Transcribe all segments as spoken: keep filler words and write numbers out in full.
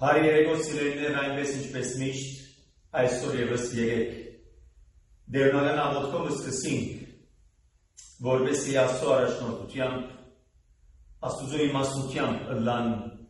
Հարի երեկոս սիրելիներն այնպես ինչպես միշտ, այսօր ևս եկեք։ Դերնական աղոթքով սկսենք, որպեսզի Աստծո առաջնորդությամբ, Աստծո իմաստությամբ ըլլան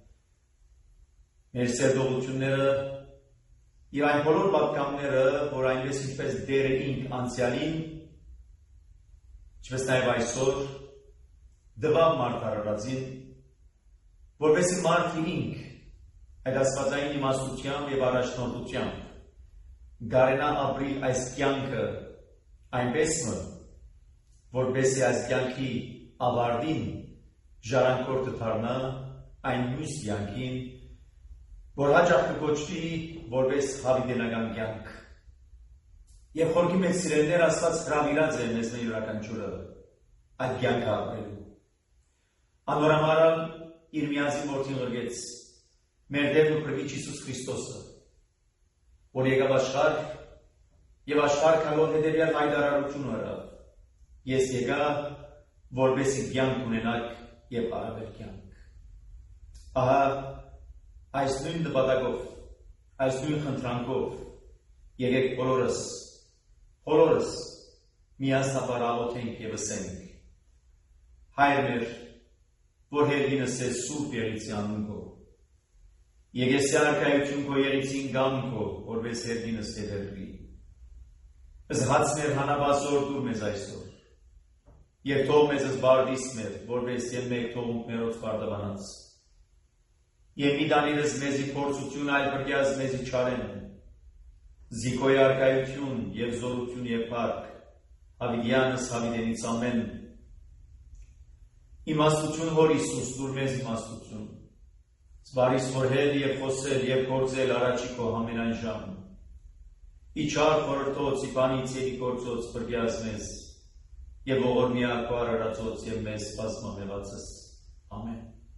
մեր սերտողությունները եւ այն բոլոր պատգամները, որ այնպես ինչպես դերը ինք անցյալին, ինչպես նաեւ այսօր դվավ մարտարարածին, որպեսզի մարդը ինք այդ աստվածային իմաստությամբ եւ առաջնորդությամբ գարենա ապրիլ այս կյանքը այնպես մը, որպեսզի այս կյանքի ավարտին ժառանգորդը դառնա այն մյուս կյանքին, որ հաճախ կոչվի որպես հավիտենական կյանք։ Եվ խորքի մեծ սիրելիներ Աստված հրավիրած է մեզ յուրաքանչյուրը այդ կյանքը ապրելու։ Անորամարը իր միածին որդին ղրգեց մեր Տերն ու Փրկիչ Հիսուս Քրիստոսը, որ եկավ աշխարհ եւ աշխարհ քալով հետեւյալ հայտարարություն արավ. Ես եկա, որպեսզի կյանք ունենաք եւ առավել կյանք։ Ահա այս նույն նպատակով, այս նույն խնդրանքով եկեք բոլորս, բոլորս միասնաբար աղոթենք եւ ասենք. Հայր մեր, որ հերինս է սուրբ եղիցի անուն քո, եկես արքայություն քո եղիցին գամ քո, որպես հերինս հետերվի։ Զհաց մեր հանաբազոր դուր մեզ այսօր, եւ թող մեզ զբարդիս մեր, որպես եւ մեկ թողունք մերոց բարդաբանած։ Եվ մի դանիրս մեզի փորձություն այլ բրգյազ մեզի չարեն, զիկոյ արքայություն եւ զորություն եւ փառք, հավիդյանս հավիդենից ամեն։ Իմաստություն հոր Հիսուս, դուր մեզ իմաստություն, զբարիս որ հել եւ խոսել եւ գործել առաջի քո ամենայն ժամ։ Իչար խորհրդոց, իբանից եւ գործոց բրգյազ մեզ, եւ ողորմյա քո արարածոց եւ մեզ բազմամեղածս։ Ամեն։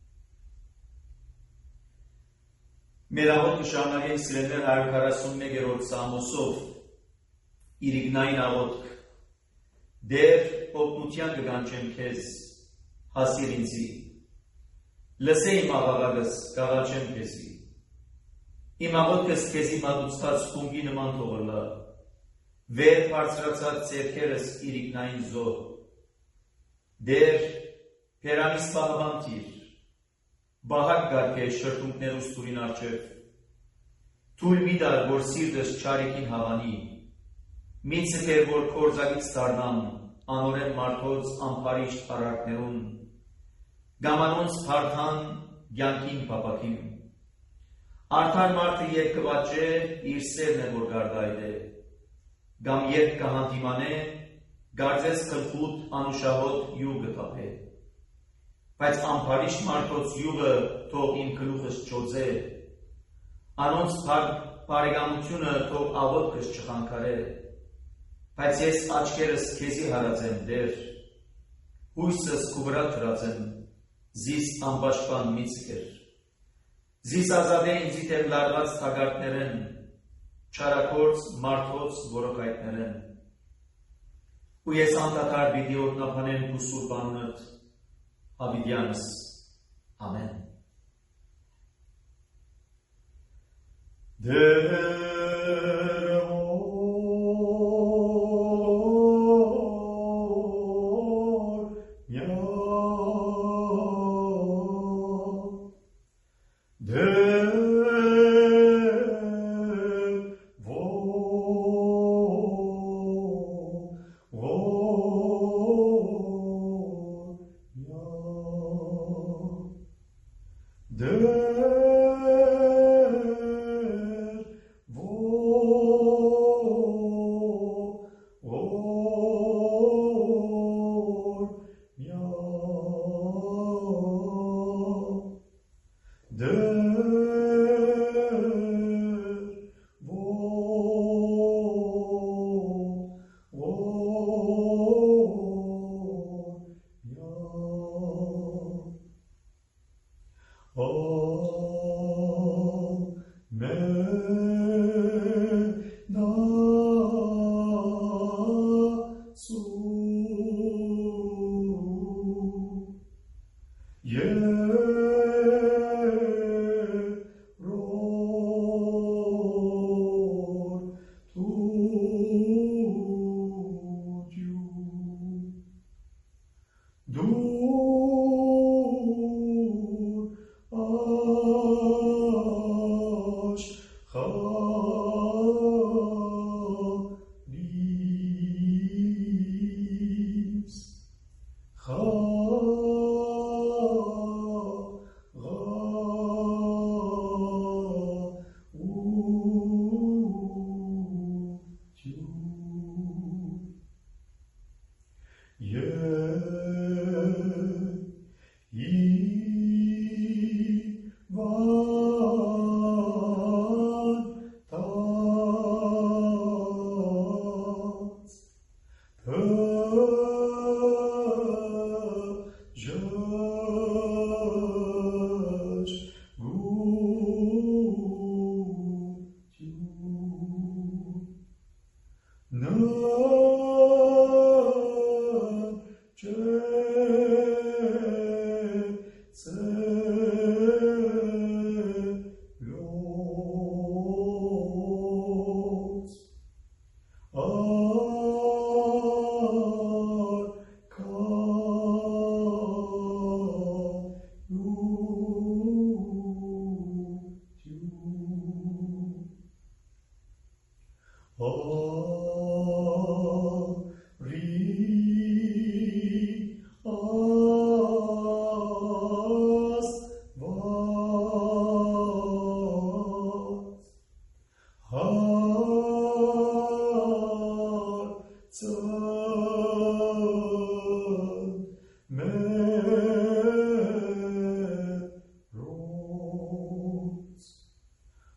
Մեր աղոթքը շարունակենք սիրելիներ հարյուր քառասունմեկերորդ Սամոսով իրիկնային աղոթք. Դեր օգնության կգանչեմ քեզ, հասիր ինձի, լսե իմ աղաղակս, կաղաչեմ քեզի, իմ աղոթքս քեզի մատուցած խումբի նման թողլա, վեր բարձրացած ձեռքերս իրիկնային զոհ, դեր փերանիս պահապանտիր, բահակ գարկեր շրթունքներուս տուրին արջև, թույլ մի տար, որ սիրտս չարիքին հավանի, մի ցկեր, որ կորձակից դառնամ, անօրեն մարդոց ամբարիշտ արարքներուն, գամանոնց փարթան կյանքին փապակին։ Արդար մարդը երբ կվաճե, իր սերն է, որ գարդայել է, գամ երբ կհանդիմանե, գարձես կլխուտ անուշահոտ յուղ կթափե։ Բայց ամբարիշտ մարդոց յուղը թող իմ գլուխս չոձե, անոնց բարեկամությունը թող աղոթքս չխանգարե, բայց ես աչքերս քեզի հարած եմ դեր, հույսս քու վրա դրած եմ, զիս անպաշտպան մի ցկեր, զիս ազատե ինձ իդեմ լարված թագարտներեն, չարագործ մարդոց որոկայտներեն, ու ես անդադար պիտի օրհնաբանեմ քու սուրբ անունդ, հավիդյանս, ամեն։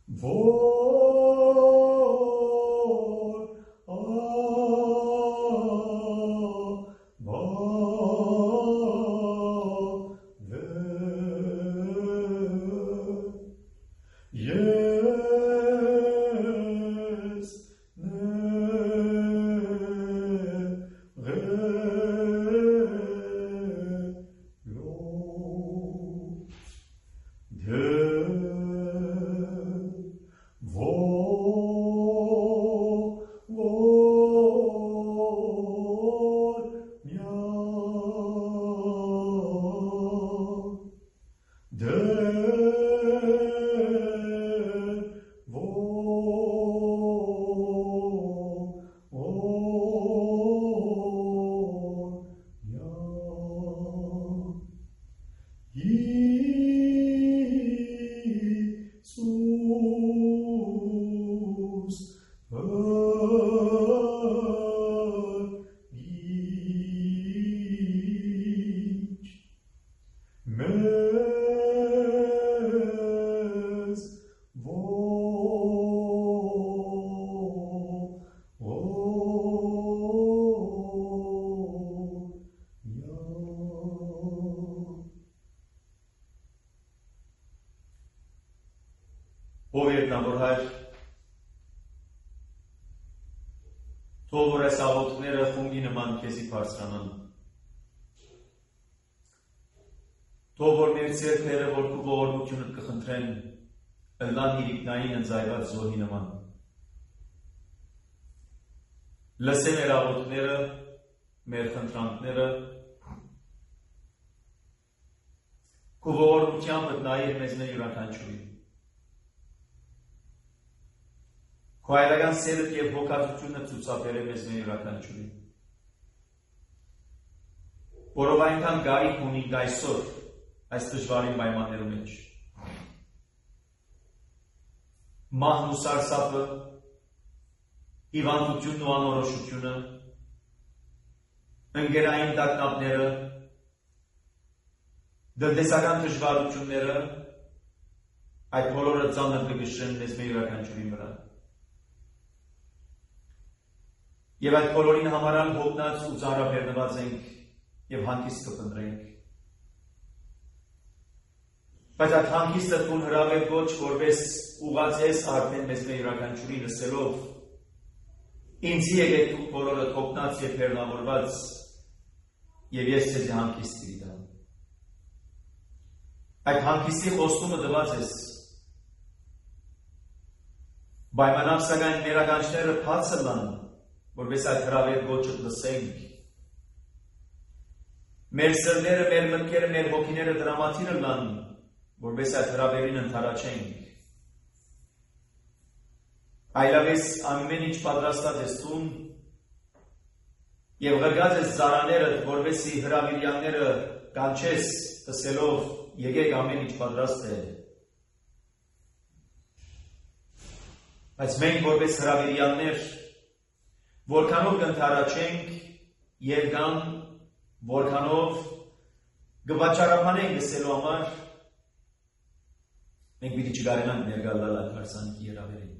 Ով երկնավոր Հայր, թող որ այս աղոթքները խումբի նման քեզի բարձրանան, թող որ մեր ձեռքերը, որ քո ողորմությունդ կխնդրեն, ըլլան իրիկնային ընձայված զոհի նման, լսե մեր աղոթքները, մեր խնդրանքները, քո ողորմությամբ նայիր մեզնե յուրաքանչյուրին, քո այլական սերդ և հոգածությունը ցուցաբերե մեզնե յուրաքանչյուրին, որով այնքան գարիք ունենք այսօր այս դժվարին պայմաններում մեջ, մահն ու սարսափը, հիվանդությունն ու անորոշությունը, ընկերային տագնապները, դնդեսական դժվարությունները, այդ բոլորը ծանր կգշրեն մեզնե յուրաքանչյուրին վրա։ Եվ այդ բոլորին համարան հոգնած ու ծանրաբեռնված ենք և հանգիստ կփնտրենք։ Բայց այդ հանգիստը տուն հրավեր ոչ, որպես ուղղացես արդեն մեզնե յուրաքանչյուրին լսելով, ինձ եկեք դուք բոլորդ հոգնած և բեռնավորված, և ես ձեզ հանգիստ կտամ։ Այդ հանգիստի խոստումը տված ես, պայմանավ սակայն մեր ականջները բաց ըլլան, որպես այդ հրավեր գոչը լսենք։ Մեր սրտերը, մեր մտքերը, մեր հոգիները դրամատիր ըլլան, որպես այդ հրավերին ընդառաջենք։ Այլապես ամեն ինչ պատրաստած ես տուն, և ղրգած ես զարաները, որպեսզի հրավիրյանները կանչես, ասելով, եկեք ամեն ինչ պատրաստ է։ Բայց մենք որպես հրավիրյաններ, որքանով կընդառաջենք և կամ որքանով կվաճառաբանենք լսելու համար, մենք պիտի չկարենանք ներկա գալ այդ հարսանիքի հրավերին։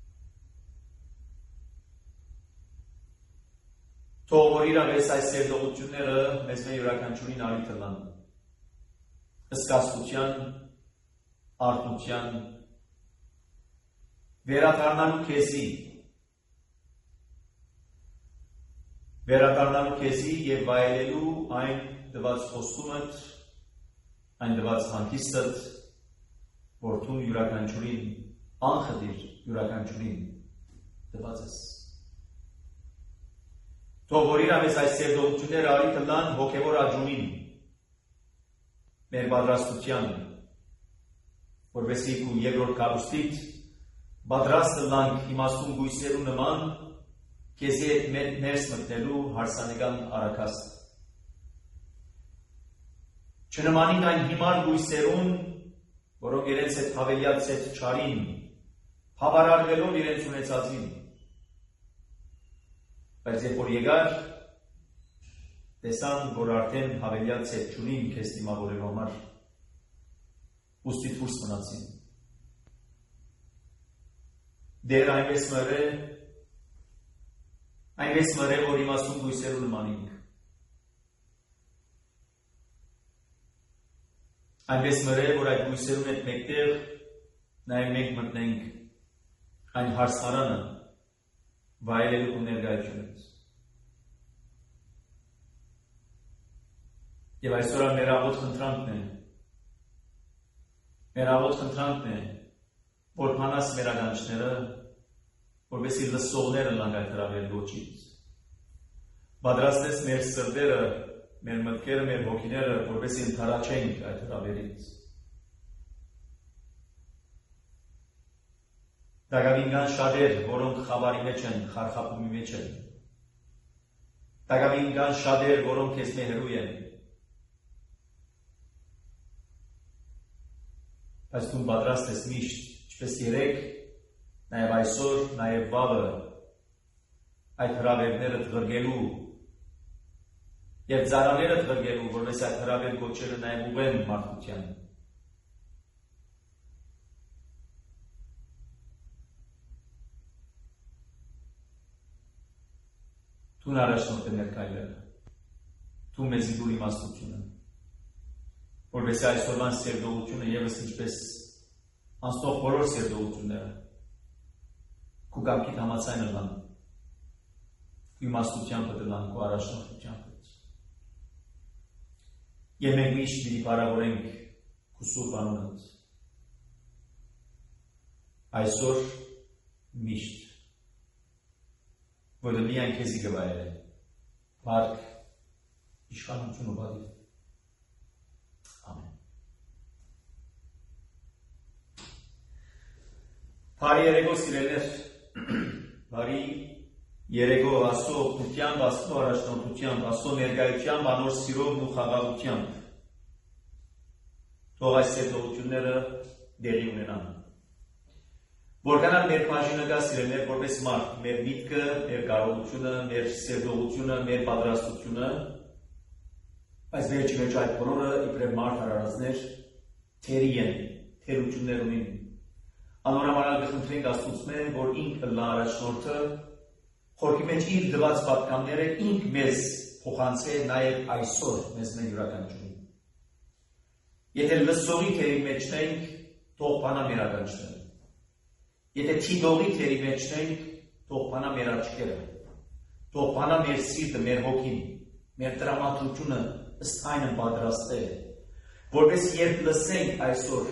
Թող որ իրապես այս սերտողությունները մեզնե յուրաքանչյուրին առիթ ըլլան, զգաստության, արթնության, վերադառնալու քեզի, վերադառնալու քեզի և վայելելու այն տված խոստումդ, այն տված հանգիստդ, որ դու յուրաքանչյուրին, անխտիր յուրաքանչյուրին տված ես։ Թող որ իրապես այս սերտողությունները առիթ ըլլան հոգևոր աճումին, մեր պատրաստության, որպեսզի քու երկրորդ կառույցիդ պատրաստ ըլլանք իմաստուն գույսերու նման, քեզի հետ ներս մտնելու հարսանեկան առաքաստ։ Չնմանին այն հիմար գույսերուն, որոնք իրենց հետ հավելյալ ցետ չարին, հավարարվելով իրենց ունեցածին։ Բայց երբ որ եկար, տեսան, որ արդեն հավելյալ ցետ չունին քեզ դիմավորելու համար, ուստի դուրս մնացին։ Դեր այնպես մրե, այնպես մրե, որ իմաստուն գույսերու նման ենք։ Այնպես մրե, որ այդ գույսերուն հետ մեկտեղ նաև մենք մտնենք այն հարսարանը վայելելու ու ներկայությունից։ Եվ այսօր մեր աղոտ խնդրանքն է, մեր աղոտ խնդրանքն է, որ փանաս մեր ականջները, որպեսզի լսողները լանք այդ հրավեր ոչից։ Պատրաստես մեր սրտերը, մեր մտքերը, մեր հոգիները, որպեսզի ընդառաջենք այդ հրավերից։ Դակավին կան շատեր, որոնք խավարի մեջ են, խարխափումի մեջ են։ Դակավին կան շատեր, որոնք քեզ հեռու են։ Բայց դու պատրաստ ես միշտ, ինչպես երեկ, նաև այսօր, նաև վաղը այդ հրավերները թղրգելու և ծառաները թղրգելու, որպես այդ հրավեր գոչերը նաև ուղեն մարդկության։ Դու առաջնորդ է մեր քայլերը, դու մեզի դու իմաստությունը, որպես այսօրվան սերդողությունը ևս ինչպես անցնող բոլոր սերդողությունները քու կամքիդ համաձայն ըլան, քու իմաստությամբ ըլան, քու առաջնորդությամբ։ Եվ մենք միշտ մի բարավորենք քու սուրբ անունդ։ Այսօր միշտ, որը միայն քեզի գվայել է, բարք, իշխանություն ու բադիվ։ Ամեն։ Բարի երեգո սիրելներ, բարի երեգո ասո օգնությամբ, ասո առաջնորդությամբ, ասո ներկայությամբ, անոր սիրով ու խաղաղությամբ։ Թող այս սերտողությունները դեղի ունենան։ Որքանալ մեր բաժինը կա սիրելներ, որպես մարդ, մեր միտքը, մեր կարողությունը, մեր սերտողությունը, մեր պատրաստությունը, այս վերջի մեջ այդ բոլորը իբրև մարդ հարարածներ թերի են, թերություններ ունին։ Անորամարալ կխնդրենք Աստծուց, որ ինքը լա առաջնորդը խորքի մեջ իր դված պատկանները ինք մեզ փոխանցե նաև այսօր մեզ մեր յուրականությունում։ Եթե լսողի թերի մեջնենք, թող բանա մեր ականջները։ Եթե թիդողի թերի մեջնենք, թող բանա մեր աչքերը։ Թող բանա մեր սիրտը, մեր հոգին, մեր տրամադրությունը ըստ այնը պատրաստել, որպես երբ լսենք այսօր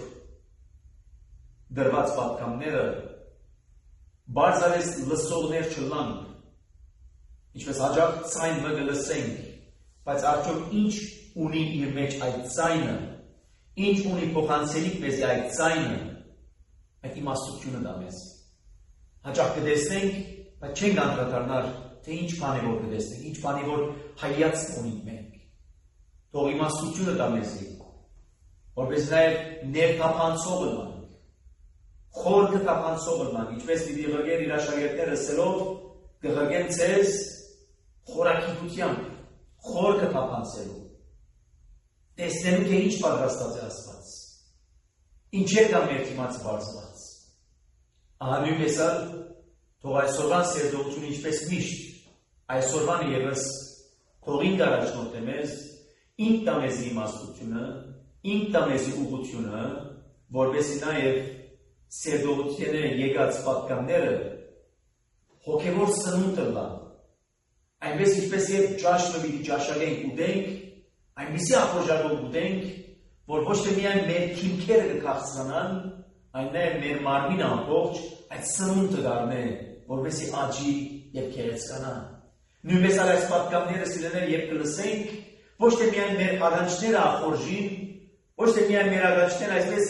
դրված պատկանները, բարձրապես լսողներ չլանք, ինչպես հաջող ցայն մը լսենք, բայց արդյոք ինչ ունի իր մեջ այդ ցայնը, ինչ ունի փոխանցելիք մեզ այդ ցայնը, այդ իմաստությունը դա մեզ։ Հաջող կտեսնենք, բայց չենք անդրադառնալ, թե ինչ բան է որ կտեսնենք, ինչ բան է որ հայացք ունենք մենք։ Թող իմաստությունը դա մեզի, որպես նաև ներթափանցող լանք, խորքը թափանցող լանք, ինչպես պիտի ղրգեր իր աշակերտները սելով կղրգեն ձեզ խորակիտությամբ, խորքը թափանցելու, տեսնելու թե ինչ պատրաստած է Աստված, ինչ է դա մեր թիմաց բարձված։ Ահա նույնպես ալ թող այսօրվան սերտողությունը ինչպես միշտ, այսօրվան ևս թող ինք առաջնորդ է մեզ, ինք տա մեզի իմաստությունը, ինք տա մեզի ուղղությունը, որպեսզի նաև սերտողությունները եկած պատկանները հոգևոր սնունդը լան, այնպես ինչպես և ճաշը պիտի ճաշակենք ուտենք, այնպիսի ախորժակով ուտենք, որ ոչ թե միայն մեր թիմքերը կքաղցնան, այն նաև մեր մարմինը ամբողջ այդ սնունդը դառնե, որպեսզի աճի և գեղեցկանա։ Նույնպես ալ այս պատկանները սիրելիներ երբ կլսենք, ոչ թե միայն մեր ականջները ախորժին, ոչ թե միայն մեր ականջները այսպես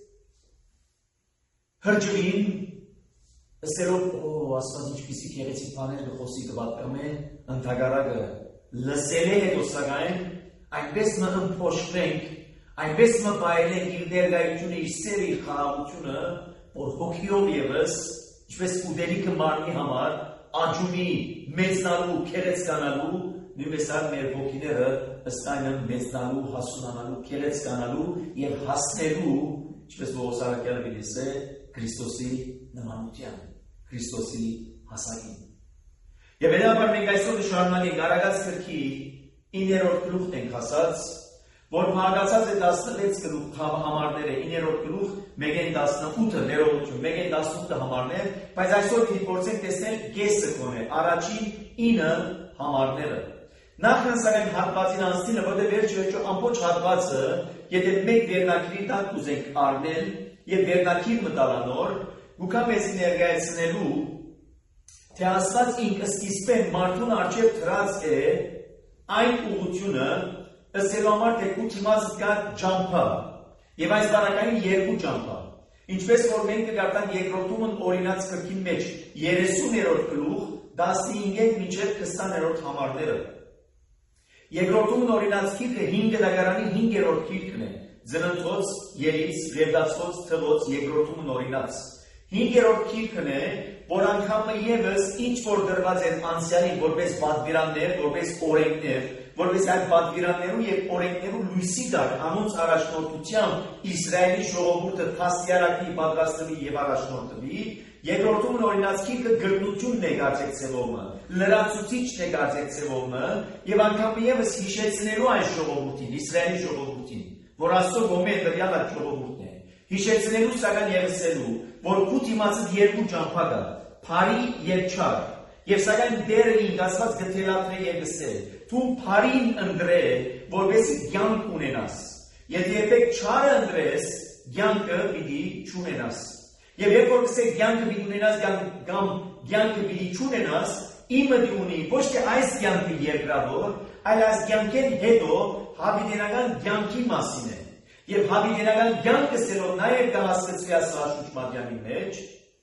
հրջվին, ըսելով, օ, Աստված ինչպիսի գեղեցիկ բաներ կխոսի կպատկամե, ընդհակառակը լսել է հետո սակայն այնպես մը ըմփոշխվենք, այնպես մը բայելենք իր ներկայությունը, իր սերը, իր խաղաղությունը, որ հոգիով ևս, ինչպես ուտելիքը մարմնի համար, աճումի, մեծնալու, քերեցկանալու, նույնպես այլ մեր հոգիները ըստ այնը մեծնալու, հասունանալու, քերեցկանալու և հասնելու, ինչպես Պողոս առաքյալը պիտի ասե, Քրիստոսի նմանության։ Քրիստոսի հասակին։ Եվ հետաբար մենք այսօր շարունակենք Արագած գրքի իններորդ գլուխն ենք ասած, որ մարգացած է տասնվեց գլուխ համարները, իններորդ գլուխ, մեկեն տասնութը ներողություն, մեկեն տասնութը համարներ, բայց այսօր պիտի փորձենք տեսնել կեսը կոնե, առաջին ինը համարները։ Նախքան սակայն հատվածին անցնելը, որտեղ վերջ վերջո ամբողջ հատվածը, եթե մեկ վերնակիրի տակ ուզենք առնել եւ վերնակիր մտալանոր, գուքա մեզ ներկայացնելու, թե Աստված ինքը սկիզբեն մարդուն առջև դրած է այն ուղղությունը, ըստ համար թե քու դիմաց կա ջամփա, եւ այս բառակային երկու ջամփա։ Ինչպես որ մենք կգարտանք երկրորդումն օրինաց գրքի մեջ երեսուներորդ գլուխ տասնհինգ մինչև քսաներորդ համարները։ Երկրորդումն օրինաց գիրքը հինգ դագարանի հինգերորդ գիրքն է, ծննդոց, ելից, վերդացված, թվոց, երկրորդումն օրինաց։ Հինգերորդ գիրքն է, որ անգամը ևս ինչ որ դրված են անցյալին որպես պատվիրաններ, որպես օրենքներ, որպես այդ պատվիրաններու եւ օրենքներու լույսի տակ անոնց առաջնորդությամբ Իսրայելի ժողովուրդը փաստիարակի պատրաստվի եւ առաջնորդվի, երկրորդումն օրինաց գիրքը գրնությունն է գարձեցևոմը, լրացուցիչն է գարձեցևոմը եւ անգամը ևս հիշեցնելու այն ժողովրդին, Իսրայելի ժողովրդին, որ Աստծո գոմե դրյալ այդ ժողովուրդն է, հիշեցնելու սակայն ևսելու, որ քու դիմացդ երկու ջամփա կա, փարի եւ չար, եւ սակայն դերը ինք Աստված գտելատրե եւ գսե, դու փարին ընտրե, որովհետեւ կյանք ունենաս, եթե երբեք չարը ընտրես, կյանքը պիտի չունենաս, եւ երբ որ գսե կյանքը պիտի ունենաս կամ կյանքը պիտի չունենաս, իմը դի ունի ոչ թե այս կյանքի երկրավոր, այլ այս կյանքեն հետո հավիտենական կյանքի մասին է, եւ հավիտենական կյանքը սելով նաեւ կհասկացվի Աստվածաշունչ մատյանի մեջ,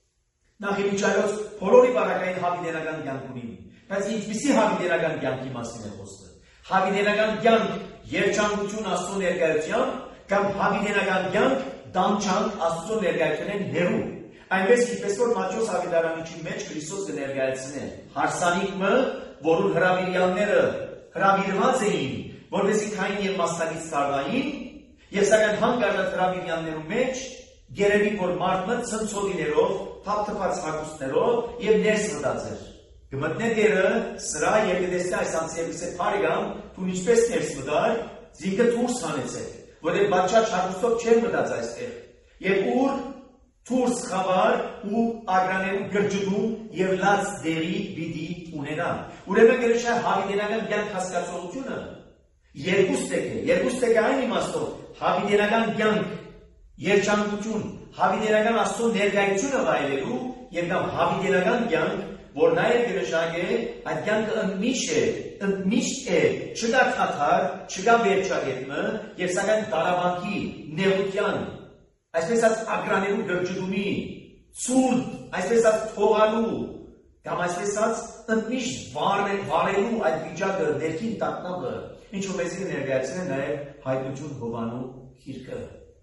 նախիվիճարոց բոլորի բառակային հավիտենական կյանք ունի, բայց ինչպիսի հավիտենական կյանքի մասին է խոսքը։ Հավիտենական կյանք երջանկություն Աստծո ներկայությամբ կամ հավիտենական կյանք դանչանք Աստծո ներկայությունեն հեռու։ Այնպես ինչպես որ Մատթեոս Ավետարանիչի մեջ Քրիստոս կներկայացնե հարսանիքը, որուն հրավիրյալները հրավիրված էին, որովհետեւ քային եւ մասնակից դառնային, եւ սակայն հանգարտ հրավիրյալներու մեջ գերեւի որ մարդը ցնցոտիներով, թափթփած հագուստներով եւ ներս մտածեր։ Գմտնե դերը սրա եւ դեսնա այս անցիեպսե բարիգամ, դու ինչպես ներս մտար, զինքը դուրս հանեցեք, որովհետեւ բաճաճ հագուստով չեն մտած այստեղ։ Եվ ուր դուրս խավար ու ագրաներու գրջդում եւ լաց դերի պիտի ունենան։ Ուրեմն գերեշա հավիտենական կյանք հասկացողությունը երկուստ է, երկուստ է այն իմաստով հավիտենական կյանք, երջանկություն, հավիտենական Աստծո ներկայությունը վայելելու եւ կամ հավիտենական կյանք, որ նաեւ գերեշակ է, այդ կյանքը ընդմիշտ է, ընդմիշտ է, չկա թաթար, չկա վերջագետը եւ սակայն տարավանքի, նեղության, այսպես ասած ագրաներու գրջդումի, ցուրտ, այսպես ասած թողալու, կամ այսպես ասած ընդմիշտ վարելու այդ վիճակը ներքին տակնապը, ինչու մեզ ներկայացնեն նաեւ հայտնություն Հովանու գիրքը։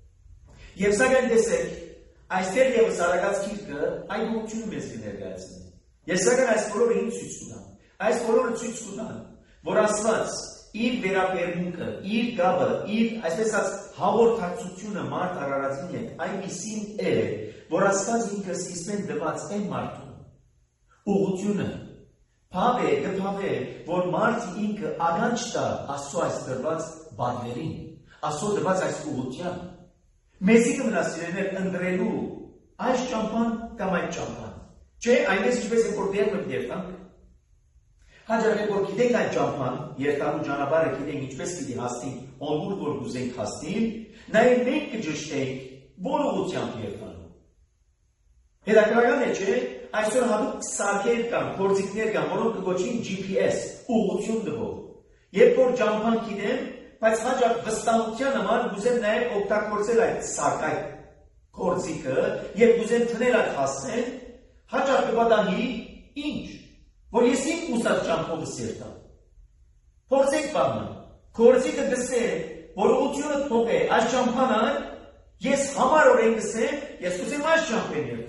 Եվ սակայն տեսեք, այստեղ եւս Արագած գիրքը այն ուղղությունը մեզ կներկայացնի։ Ես սակայն այս բոլորը ինչ ցույց կտամ։ Այս բոլորը ցույց կտան, որ Աստված իր վերաբերմունքը, իր գաբը, իր այսպես ասած հաղորդակցությունը մարդ արարածին հետ այնպիսին է, որ Աստված ինքը սկիզբեն դված է մարդուն։ Ուղղությունը Փավե, գփավե, որ մարդը ինքը ականջ տա Աստծո այս դրված բաններին, Աստծո դրված այս ուղղության։ Մեզի կմնաս իրեներ ընտրելու այս ճամփան կամ այդ ճամփան։ Չէ, այնպես ինչպես է որ դեր մտ երտանք։ Հաջորդ որ գիտենք այդ ճամփան, երտանու ճանապարհը գիտենք ինչպես պիտի հասնենք, ոնց որ կուզենք հասնել, նաև մենք կճշտենք որ ուղղությամբ երտանու։ Հետաքրքրական է, չէ, այսօր հատուկ սարքեր կան, գործիքներ կան, որոնք կոչվին G P S, ուղղություն տվող։ Երբ որ ճամփան գիտեմ, բայց հաջող վստահության համար գուզեմ նաև օգտագործել այդ սարք, այդ գործիքը եւ գուզեմ թնել այդ հասցեն, հաջող կպատահի ինչ, որ ես իմ ուզած ճամփով սերտամ։ Փորձեք բանը, գործիքը գսե, որ ուղղությունը թողե, այս ճամփանը ես համարորեն գսեմ, ես կուզեմ այս ճամփեն երթամ։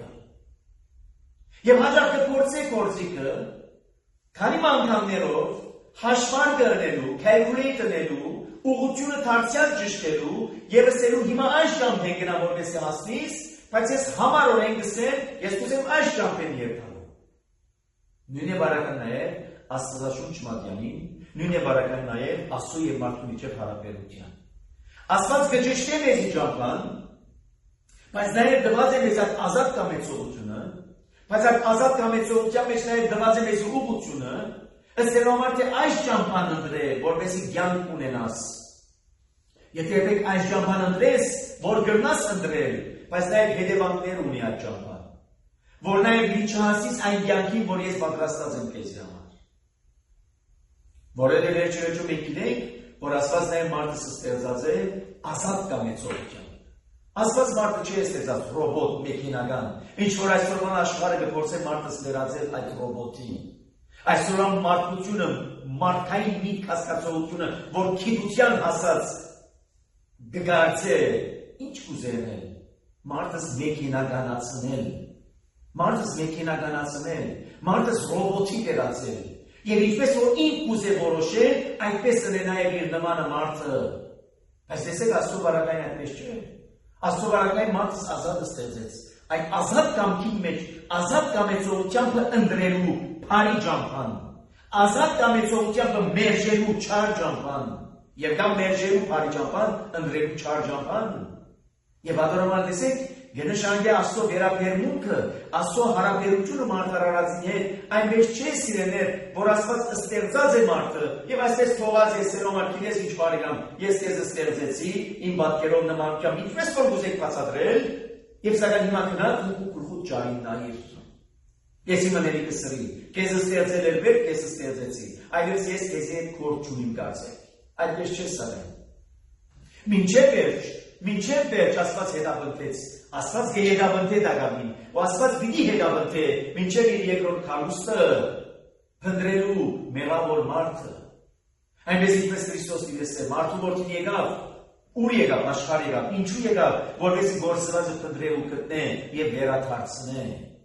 Եվ հաջող կփորձեք գործիքը, քանի անգամներով հաշվար կրնելու, calculate անելու, ուղղությունը դարձյալ ճշտելու եւ ասելու հիմա այս ճամփեն գնա որպես հասնես բայց ես համառորեն գսեմ, ես կուզեմ այս ճամփեն երթալու։ Նույն է բարական նաև Աստվածաշունչ մատյանին, նույն է բարական նաև Աստծո եւ մարդու միջև հարաբերության։ Աստված գճշտե մեզի ճամփան, բայց նաև դված է մեզ ազատ կամեցողությունը, բայց այդ ազատ կամեցողության մեջ նաև դված է մեզ ուղղությունը, ըստ երամար թե այս ճամփան ընտրել, որպեսզի կյանք ունենաս։ Եթե երբեք այս ճամփան ընտրես, որ գրնաս ընտրել, բայց նաև հետևանքներ ունի այդ ճամփան, որ նաև դու չհասնես այն կյանքին, որ ես պատրաստած եմ քեզ համար։ Որովհետև վերջերում մենք գիտենք, որ Աստված նաև մարդը ստեղծած է ազատ կամեցողությամբ։ Աստված մարդը չի ստեղծած ռոբոտ, մեխանիկան, ինչ որ այսօրվան աշխարհը կփորձի մարդը ստեղծել այդ ռոբոտին։ Այսօրվան մարդկությունը, մարդկային մի հասկացողությունը, որ գիտության հասած գգարցե, ինչ կուզեն մարդս մեխանիկանացնել, մարդս մեխանիկանացնել, մարդս ռոբոտի դերացել։ Եվ ինչպես որ ինք կուզե որոշել, այնպես կլինի նաև իր նմանը մարդը։ Բայց տեսեք Աստծո բառակային այդպես չէ։ Աստծո բառակային մարդս ազատ ստեղծեց։ Այդ ազատ կամքի մեջ, ազատ կամեցողությամբ ընտրելու բարի ճամփան, ազատ կամեցողությամբ մերժելու չար ճամփան, եւ կամ մերժելու բարի ճամփան, ընտրելու չար ճամփան։ Եվ adorable տեսեք, գնշանգե Աստծո վերաբերմունքը, Աստծո հարաբերությունը մարդարարածին հետ այնպես չէ սիրեներ, որ Աստված ստեղծած է մարդը եւ այսպես թողած է սերոմար քիլես ինչ բարեկամ, ես քեզ ստեղծեցի իմ պատկերով նմանությամբ, ինչպես որ գուզեք բացատրել, եւ սակայն հիմա գնաց ու գլխու ճարին նայիր։ Ես իմ ներիկը սրի, քեզ ստեղծել էր վեր, քեզ ստեղծեցի, այլևս ես քեզ հետ կորդ չունիմ կարծեք։ Այդպես չէ սարեն։ Մինչև վերջ Մինչև վերջ Աստված հետապնդեց, Աստված գեհետապնդե դագամին, ու Աստված պիտի հետապնդե, մինչև իր երկրորդ քալուստը փնտրելու մեղավոր մարդը։ Այնպես ինչպես Քրիստոս դիրես է, մարդու որդին եկավ, ուր եկավ, աշխարհ եկավ, ինչու եկավ, որպեսզի գործվածը փնտրե ու գտնե եւ վերաթարցնե։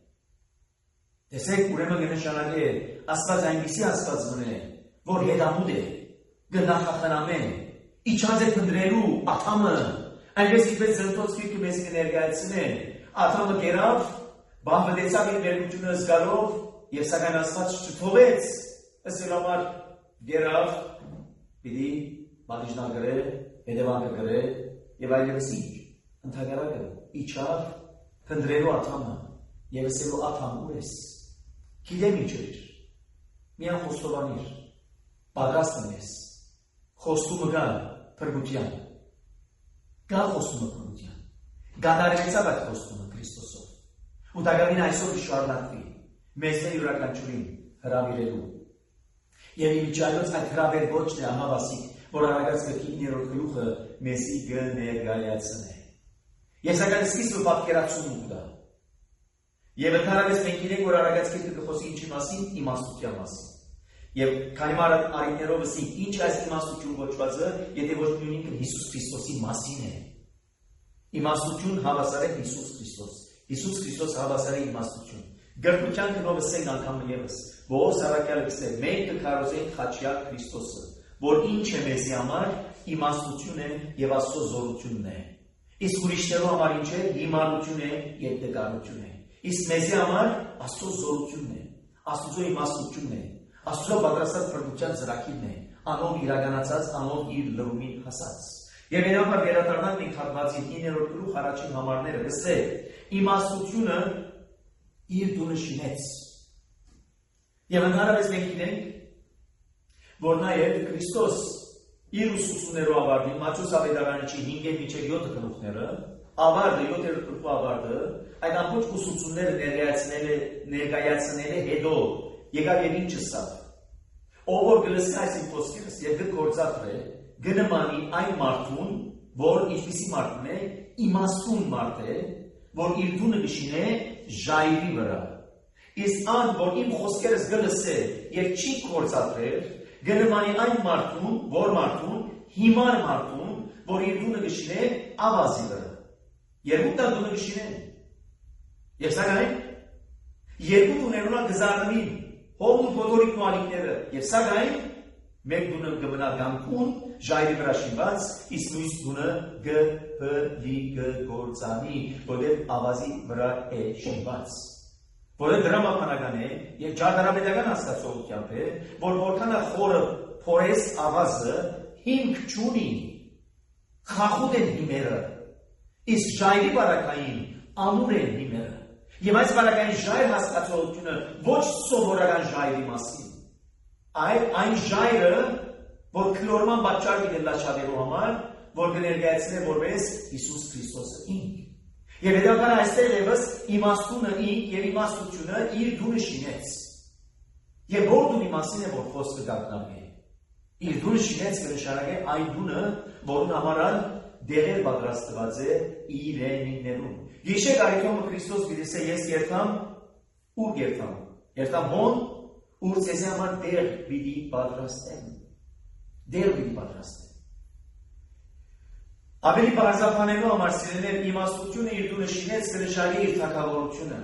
Տեսեք, ուրեմն կնշանակե, Աստված այնպիսի Աստված մնե, որ հետամուտ է, գնահատանամե, իջած է փնտրելու աթամը։ Այնպես ինչպես զնտոց ֆիլմը մեզ կներկայացնեն, աթամը գերավ, բահվեցավ իր ներկայությունը զգալով եւ սակայն Աստված չթողեց, ըստ համար գերավ, պիտի բաժնագրե, հետևանքը գրե եւ այլևս ինչ, ընդհանրակը իջավ փնտրելու աթամը եւ ասելու աթամ ուր ես, գիտեմ ինչ էր, միան խոստովանիր, պատրաստ ես, խոստումը կա փրկության։ Կա խոստումը փրկության։ Գադարեցավ այդ խոստումը Քրիստոսով։ Ու դակավին այսօր շարունակվի մեզ է յուրաքանչյուրին հրավիրելու։ Եվ իմիջայլոց այդ հրավեր ոչ թե ամավասիկ, որ արագած գլխի ներորդ գլուխը մեզի կներկայացնե։ Եվ սակայն սկիզբը պատկերացում կա։ Եվ ընդհանրապես մենք գիտենք, որ արագած գլխը կխոսի ինչի մասին, իմաստության մասին։ Եվ քանի որ արիներով ասի ինչ այս իմաստություն ոչվածը, եթե ոչ նույնիսկ Հիսուս Քրիստոսի մասին է։ Իմաստություն հավասար է Հիսուս Քրիստոս։ Հիսուս Քրիստոս հավասար է իմաստություն։ Գրքության կնովը սենք անգամ եւս։ Ողոս առաքյալը գսե մենք կքարոզենք խաչյա Քրիստոսը, որ ինչ է մեզի համար իմաստություն է եւ Աստծո զորությունն է։ Իսկ ուրիշներու համար ինչ է իմանություն է եւ դեկարություն է։ Իսկ մեզի համար Աստծո զորությունն է, Աստծո իմաստությունն է։ Աստծո պատրաստած փրկության ծրագիրն է, անով իրականացած, անով իր լրումին հասած։ Եվ երբար վերադառնանք մենք հատվածի իններորդ գլուխ առաջին համարները, գսե իմաստությունը իր դուրը շինեց։ Եվ ընդհանրապես մենք գիտենք, որ նաև Քրիստոս իր ուսուցումներով ավարտի, Մատթեոս ավետարանչի հինգ մինչև յոթ գլուխները, ավարտը յոթերորդ գլուխի ավարտը, այդ ամբողջ ուսուցումները ներկայացնել ներկայացնել է հետո եկավ եւ ինչ ասավ։ Ով որ գլսի այս խոսքերս եւ գործածրե, գնմանի այն մարդուն, որ ինչպիսի մարդն է, իմաստուն մարդ է, որ իր դունը գշինե ժայռի վրա։ Իսկ ան որ իմ խոսքերս գլսե եւ չի գործածրել, գնմանի այն մարդուն, որ մարդուն, հիմար մարդուն, որ իր դունը գշինե ավազի վրա։ Երկու տա դունը գշինեն։ Եվ սակայն երկու դուներունա գզարնին Հողն ու բոլորի նուալիկները, և սակայն մեկ դունը կմնա գամքուն, ժայռի վրա շինված, իսկ մյուս դունը գպլի գործանի, որտեղ ավազի վրա է շինված։ Որը դրամապանական է եւ ճարտարապետական հասկացողությամբ է, որ որքան խորը փորես ավազը հիմք չունի, խախուտ են հիմերը, իսկ ժայռի բարակային ամուր են հիմերը։ Եվ այս բարակային ժայռ հասկացողությունը ոչ սովորական ժայռի մասին, այլ այն ժայռը, որ քլորման պատճառ գիտել լաչավելու համար, որ կներկայացնե որպես Հիսուս Քրիստոսը ինք։ Եվ հետաքրքիր այստեղ ևս իմաստունը ինք եւ իմաստությունը իր դունը շինեց։ Եվ որ դունի մասին է որ խոսքը գտնվում է։ Իր դունը շինեց կնշանակե այն դունը, որն համարան դեղեր պատրաստված է իրենիներուն։ Գիշեր արիթոմը Քրիստոս գիտեսե ես երթամ, ուր երթամ։ Երթամ հոն, ուր ցեզի համար դեղ պիտի պատրաստեմ։ Դեղ պիտի պատրաստեմ։ Ավելի բարձրացնելու համար սիրելիներ իմաստությունը իր դունը շինեց կնշանակի իր թագավորությունը,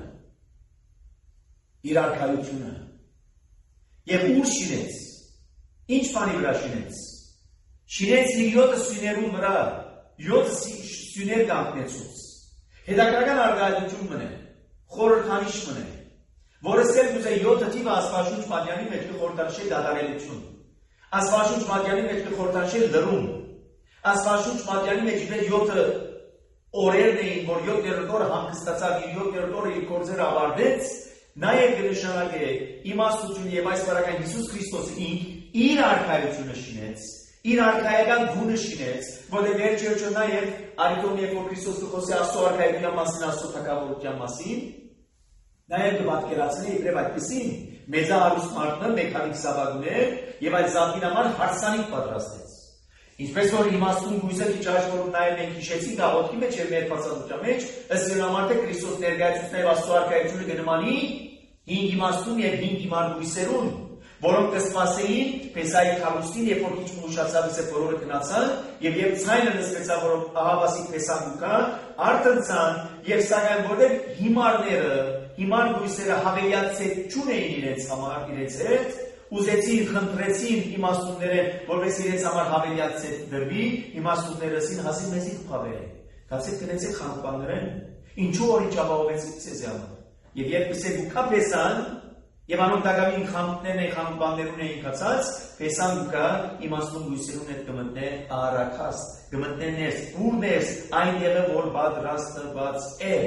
իր արքայությունը։ Եվ ուր շինեց։ Ինչ բանի վրա շինեց։ Շինեց իր յոթը սյուներուն վրա, յոթ սյուներ կանգնեցուց։ Հետաքրքրական արգայություն մնե, խորհրդանիշ մնե, որը սել գուզե յոթը թիվը Աստվածաշունչ Մատյանի մեջ կխորհրդանշի դադարելություն։ Աստվածաշունչ Մատյանի մեջ կխորհրդանշի լրում։ Աստվածաշունչ Մատյանի մեջ իբր յոթը օրերն էին, որ յոթերորդ օրը հանգստացավ, իր յոթերորդ օրը իր գործերը ավարտեց, նաև կնշանակե իմաստություն եւ այս բարական Հիսուս Քրիստոսը ինք իր արքայությունը շինեց, իր արքայական գունը շինեց, որտեղ վերջերջը նաև արիթոմ երբ որ Քրիստոսը խոսի Աստծո արքայության մասին, Աստծո թագավորության մասին, նաև կպատկերացնի իբրև այդպեսին մեծահարուստ մարդը մեկ քանի զավակներ եւ այդ զավակին համար հարսանիք պատրաստեց։ Ինչպես որ իմաստուն գույսը քիչ աշխորում նաև մենք հիշեցինք աղոթքի մեջ եւ մեր բացատրության մեջ, ըստ յուրամարտը Քրիստոս ներկայացուցն եւ Աստծո արքայությունը կնմանի հինգ իմաստուն եւ հինգ իմար գույսերուն, որոնք կսպասեին Փեսայի խալուստին, երբ որ քիչ ուշացավ իսկ բոլորը գնացան, եւ երբ ցայնը լսվեցավ, որ ահավասի Փեսան կա, արտնցան եւ սակայն որտեղ հիմարները, հիմար գույսերը հավելյացել չունեին իրենց համար, իրենց հետ, ուզեցին, խնդրեցին իմաստունները, որպես իրենց համար հավելյացել դրվի, իմաստունները ասին հազիվ մեզի կփավերեն։ Գացեք գնացեք խանութաններեն, ինչու որ ինչ ապահովեցիք ցեզ համար։ Եվ երբ ասեք ու կա Փեսան, եւ անոնք դակամին խանութներն են, խանութաններուն էին կացած, Փեսան կա իմաստուն գույսերուն հետ կմտնե արաքաստ, կմտնե ներս, ուր ներս, այն եղը որ պատրաստված է։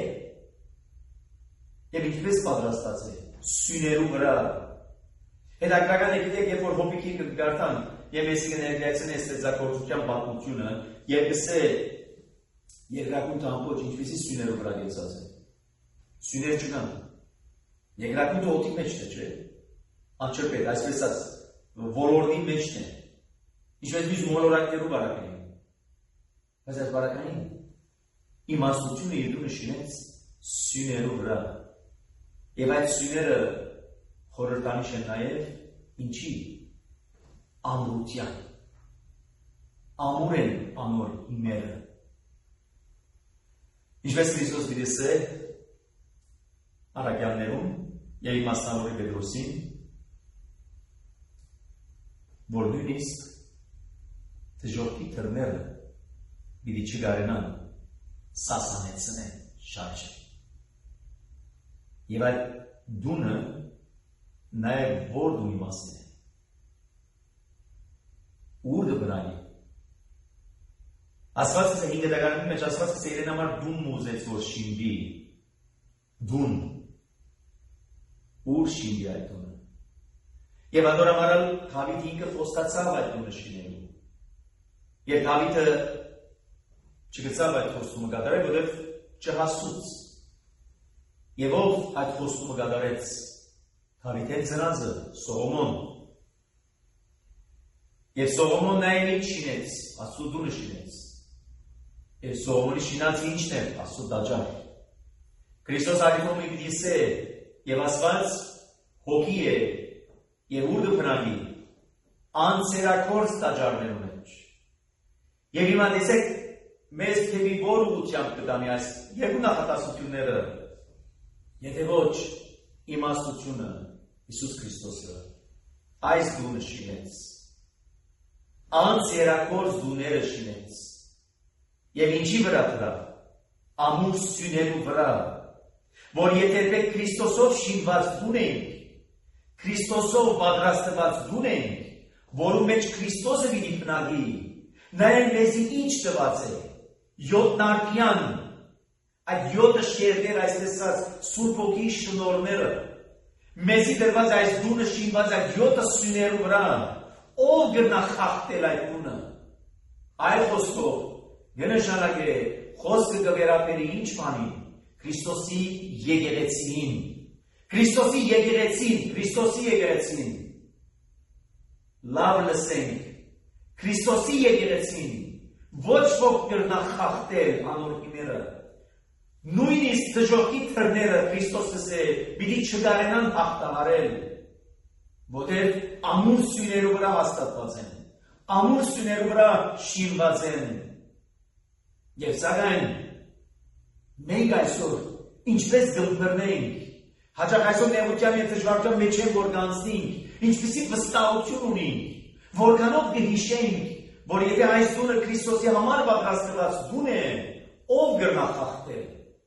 Եվ ինչպես պատրաստած է, սյուներու վրա։ Հետաքրքրական է գիտեք, երբ որ հոբիկի կգարտան, եւ ես կներկայացնեմ ստեղծագործության պատմությունը, եւ գսե երկրակույտ ամբողջ ինչպեսի սյուներու վրա գեցած է։ Սյուներ չկան։ Երկրակույտը օդի մեջն է, չէ՞։ Անչափ այսպես ասած, ոլորտի մեջն է։ Ինչպես մյուս մոլորակներու բարակային։ Բայց այս բարակային իմաստությունը իր դուրս շինեց սյուներու վրա։ Եվ այդ սյուները խորհրդանիշ են նաև ինչի ամրության։ Ամուր են անոր հիմերը։ Ինչպես Քրիստոս դիտեսե առաքյալներում եւ իմաստավորի Պետրոսին, որ նույնիսկ դժոխքի թռները պիտի չգարենան սասանեցնեն շարժը։ Եվ այդ դունը նաև որ դունի մասին է։ Ուր դբրանի։ Աստված է հինգ դակարանի մեջ Աստված է իրեն համար դուն մուզեց որ շինվի։ Դուն։ Ուր շինվի այդ դունը։ Եվ անդորամարալ Դավիթ ինքը խոստացավ այդ դունը շինելու։ Եվ Դավիթը չգծավ այդ խոստումը կատարել, որովհետև չհասուց։ Եվ ով այդ խոստումը կատարեց Դավիթի ծնածը Սողոմոն։ Եվ Սողոմոնն նաև ինչ շինեց, Աստծո դունը շինեց։ Եվ Սողոմոնի շինած ինչն էր, Աստծո տաճար։ Քրիստոս ալիքոմի գիսե եւ Աստված հոգի է եւ ուր դպրանի անցերակորց տաճարներու մեջ։ Եվ հիմա տեսեք մեզ թեպի որ ուղղությամբ կտանի այս երկու նախատասությունները, եթե ոչ իմաստությունը Հիսուս Քրիստոսը այս դունը շինեց անց երակորձ դուները շինեց։ Եվ ինչի վրա դրա, ամուր սյուներու վրա, որ եթե Քրիստոսով շինված դուն ենք, Քրիստոսով պատրաստված դուն ենք, որու մեջ Քրիստոսը պիտի բնակի, նայեն մեզի ինչ տված է, յոթնարկյան, այդ յոթը շերտեր այսպես ասած Սուրբ Հոգի շնորհները, մեզի դրված այս դունը շինված այդ յոթը սյուներու վրա, ով գնա խախտել այդ դունը, այլ խոսքով, գնշանակ է, խոսքը գվերապերի ինչ բանի, Քրիստոսի եկեղեցին, Քրիստոսի եկեղեցին, Քրիստոսի եկեղեցին, լավ լսենք, Քրիստոսի եկեղեցին, ոչ ոք կրնա խախտել անոր իմերը, նույնիսկ դժոխքի թռները Քրիստոսս է, պիտի չդարենան հաղթահարել, որտեղ ամուր սյուներու վրա հաստատված են, ամուր սյուներու վրա շինված են, եւ սակայն մենք այսօր ինչպես գմբրնենք, հաճախ այսօր նեղության եւ դժվարության մեջ ենք որ կանցնենք, ինչպեսի վստահություն ունենք, որքանով կհիշենք, որ եթե այս դունը Քրիստոսի համար պատրաստված դուն է, ով կրնա խախտել։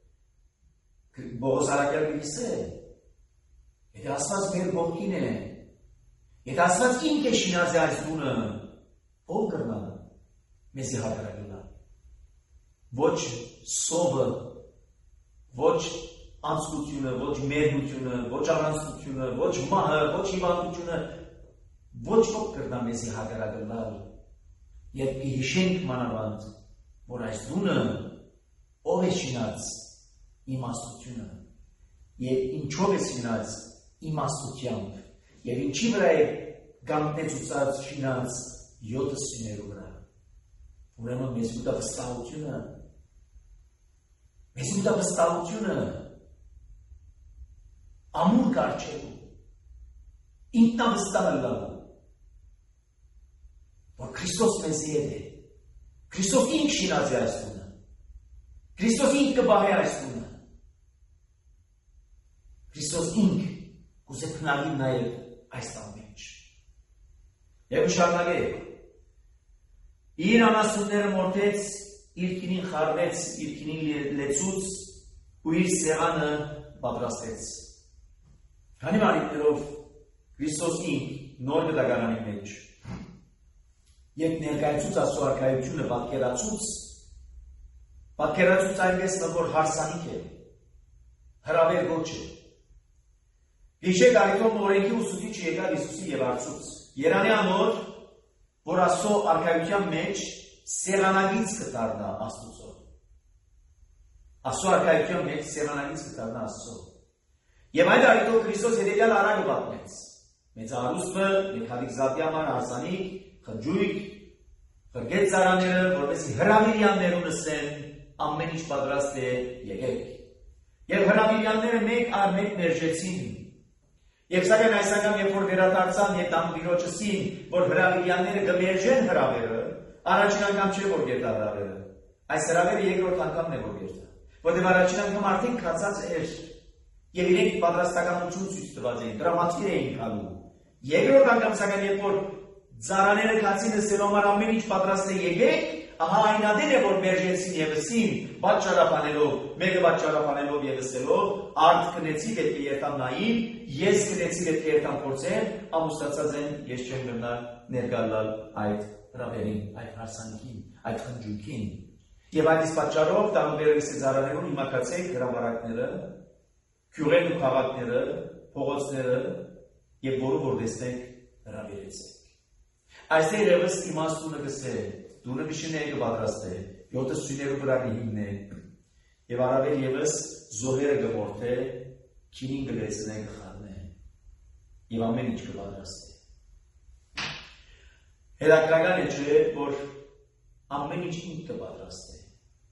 Բողոս արաքյալը գիսե, եթե ասված մեր կողքին է, եթե ասված ինք է շինած է այս դունը, ով կրնա մեզի հակարակելա։ Ոչ սովը, ոչ անցկությունը, ոչ մերնությունը, ոչ առանցությունը, ոչ մահը, ոչ հիվանդությունը, ոչ ոք կրնա մեզի հակարակելալ։ Եվ կհիշենք մանավանդ, որ այս դունը ով է շինած իմաստությունը, եւ ինչով է շինած իմաստությամբ, եւ ինչի վրա է գամտնեցուցած շինած յոթը սյուներու վրա։ Ուրեմն մեզ ուտա վստահությունը, մեզ ուտա վստահությունը ամուր կարճելու, ինքնավստահ լալու, որ Քրիստոս մեզ հետ է, Քրիստոս ինք շինած է այս տունը, Քրիստոս ինք կբահի այս տունը, Քրիստոս ինք կուզե բնագի նաև այս տան մեջ։ Եվ շարունակե, իր անասունները մորթեց, իր քինին խառնեց, իր քինին լեցուց ու իր սեղանը պատրաստեց։ Քանի մարիկներով Քրիստոս ինք նոր գդագարանի մեջ եւ ներկայացուց Աստծո արքայությունը պատկերացուց, պատկերացուց այնպես որ հարսանիք է, հրավեր ոչ է։ Գիշեր արիտոն օրենքի ուսուցիչ եկավ Հիսուսի եւ արծուց։ Երանի անոր, որ Աստծո արքայության մեջ սեղանագից կդառնա Աստծո։ Աստծո արքայության մեջ սեղանագից կդառնա Աստծո։ Եվ այդ արիտոն Քրիստոս հետեւյալ արագը պատմեց։ Մեծ արուստը, մեքանիկ զատյաման, արսանիկ, խնջույք, խրգետ ծարաները, որպեսզի հրավիրյաններուն ասեն, ամեն ինչ պատրաստ է եկեք։ Եվ հրավիրյանները մեկ առ մեկ մերժեցին։ Եվ սակայն այս անգամ երբ որ վերադարձան եւ տանտիրոջսին, որ հրավիրյանները կմերժեն հրավերը, առաջին անգամ չէ որ գետա հրավերը։ Այս հրավերը երկրորդ անգամն է որ գետա։ Որտեղ առաջին անգամ արդեն քացած էր եւ իրենք պատրաստականություն ցույց տված էին, դրամատիկ էին անում։ Երկրորդ անգամ սակայն երբ որ ծարաները քացին սելոմար ամեն ինչ պատրաստ է եկեք, ահա այնադեն է որ մերժեցին եւսին, բաց ճարապանելով, մեկը բաց ճարապանելով եւսելով, արդ կնեցի պետք է երթան նային, ես կնեցի պետք է երթան փորձեն, ամուսնացած են, ես չեմ գնա ներգալալ այդ հրավերին, այդ հարսանքին, այդ խնջույքին։ Եվ այդ իսկ պատճառով տանուբերս ծարաներուն հիմա կացեք հրավարակները, քյուրեն ու քաղաքները, փողոցները եւ որը որ տեսնեք հրավերեցեք։ Այստեղ եւս իմաստունը գսե դունը միշինեի կպատրաստ է, յոթը սյուներու վրա կհիմն է, և առավել եվս զոհերը կմորդ է, քինին կլեցն է կխարն է, և ամեն ինչ կպատրաստ է։ Հետաքրական է չէ, որ ամեն ինչ ինք կպատրաստ է։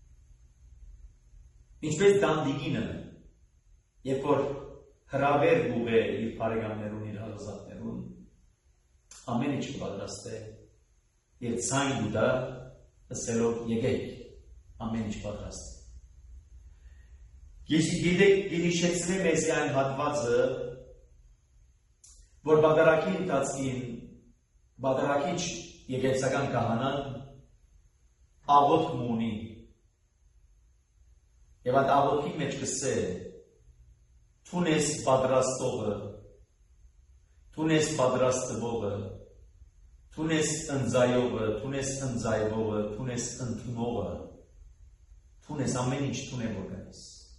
Ինչպես դանդիգինը, երբ որ հրավեր գուղ է իր բարեկամներուն, իր հարազատներուն, ամեն ինչ կպատրաստ է, և ցայն դուդա ասելով եկեք ամեն ինչ պատրաստ է։ Գիտեք գիշեցրե մեզ այն հատվածը, որ բادرակի ընթացքին բادرակիչ եկեղեցական քահանան աղոթք ունի եւ այդ աղոթքի մեջ կսե Տուն ես պատրաստողը, Տուն ես պատրաստվողը, Տուն ես ընձայողը, Տուն ես ընձայվողը, Տուն ես ընդունողը, Տուն ես ամեն ինչ տուն է որ գնես։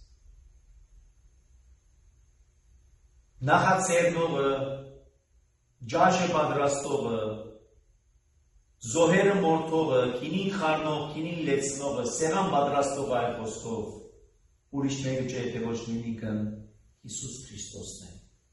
Նախացերնողը, ջաշը պատրաստողը, զոհերը մորթողը, քինին խառնող, քինին լեցնողը, սեղան պատրաստողը այլ խոսքով, ուրիշ մեկը չէ թե ոչ միմիկն Հիսուս Քրիստոսն է։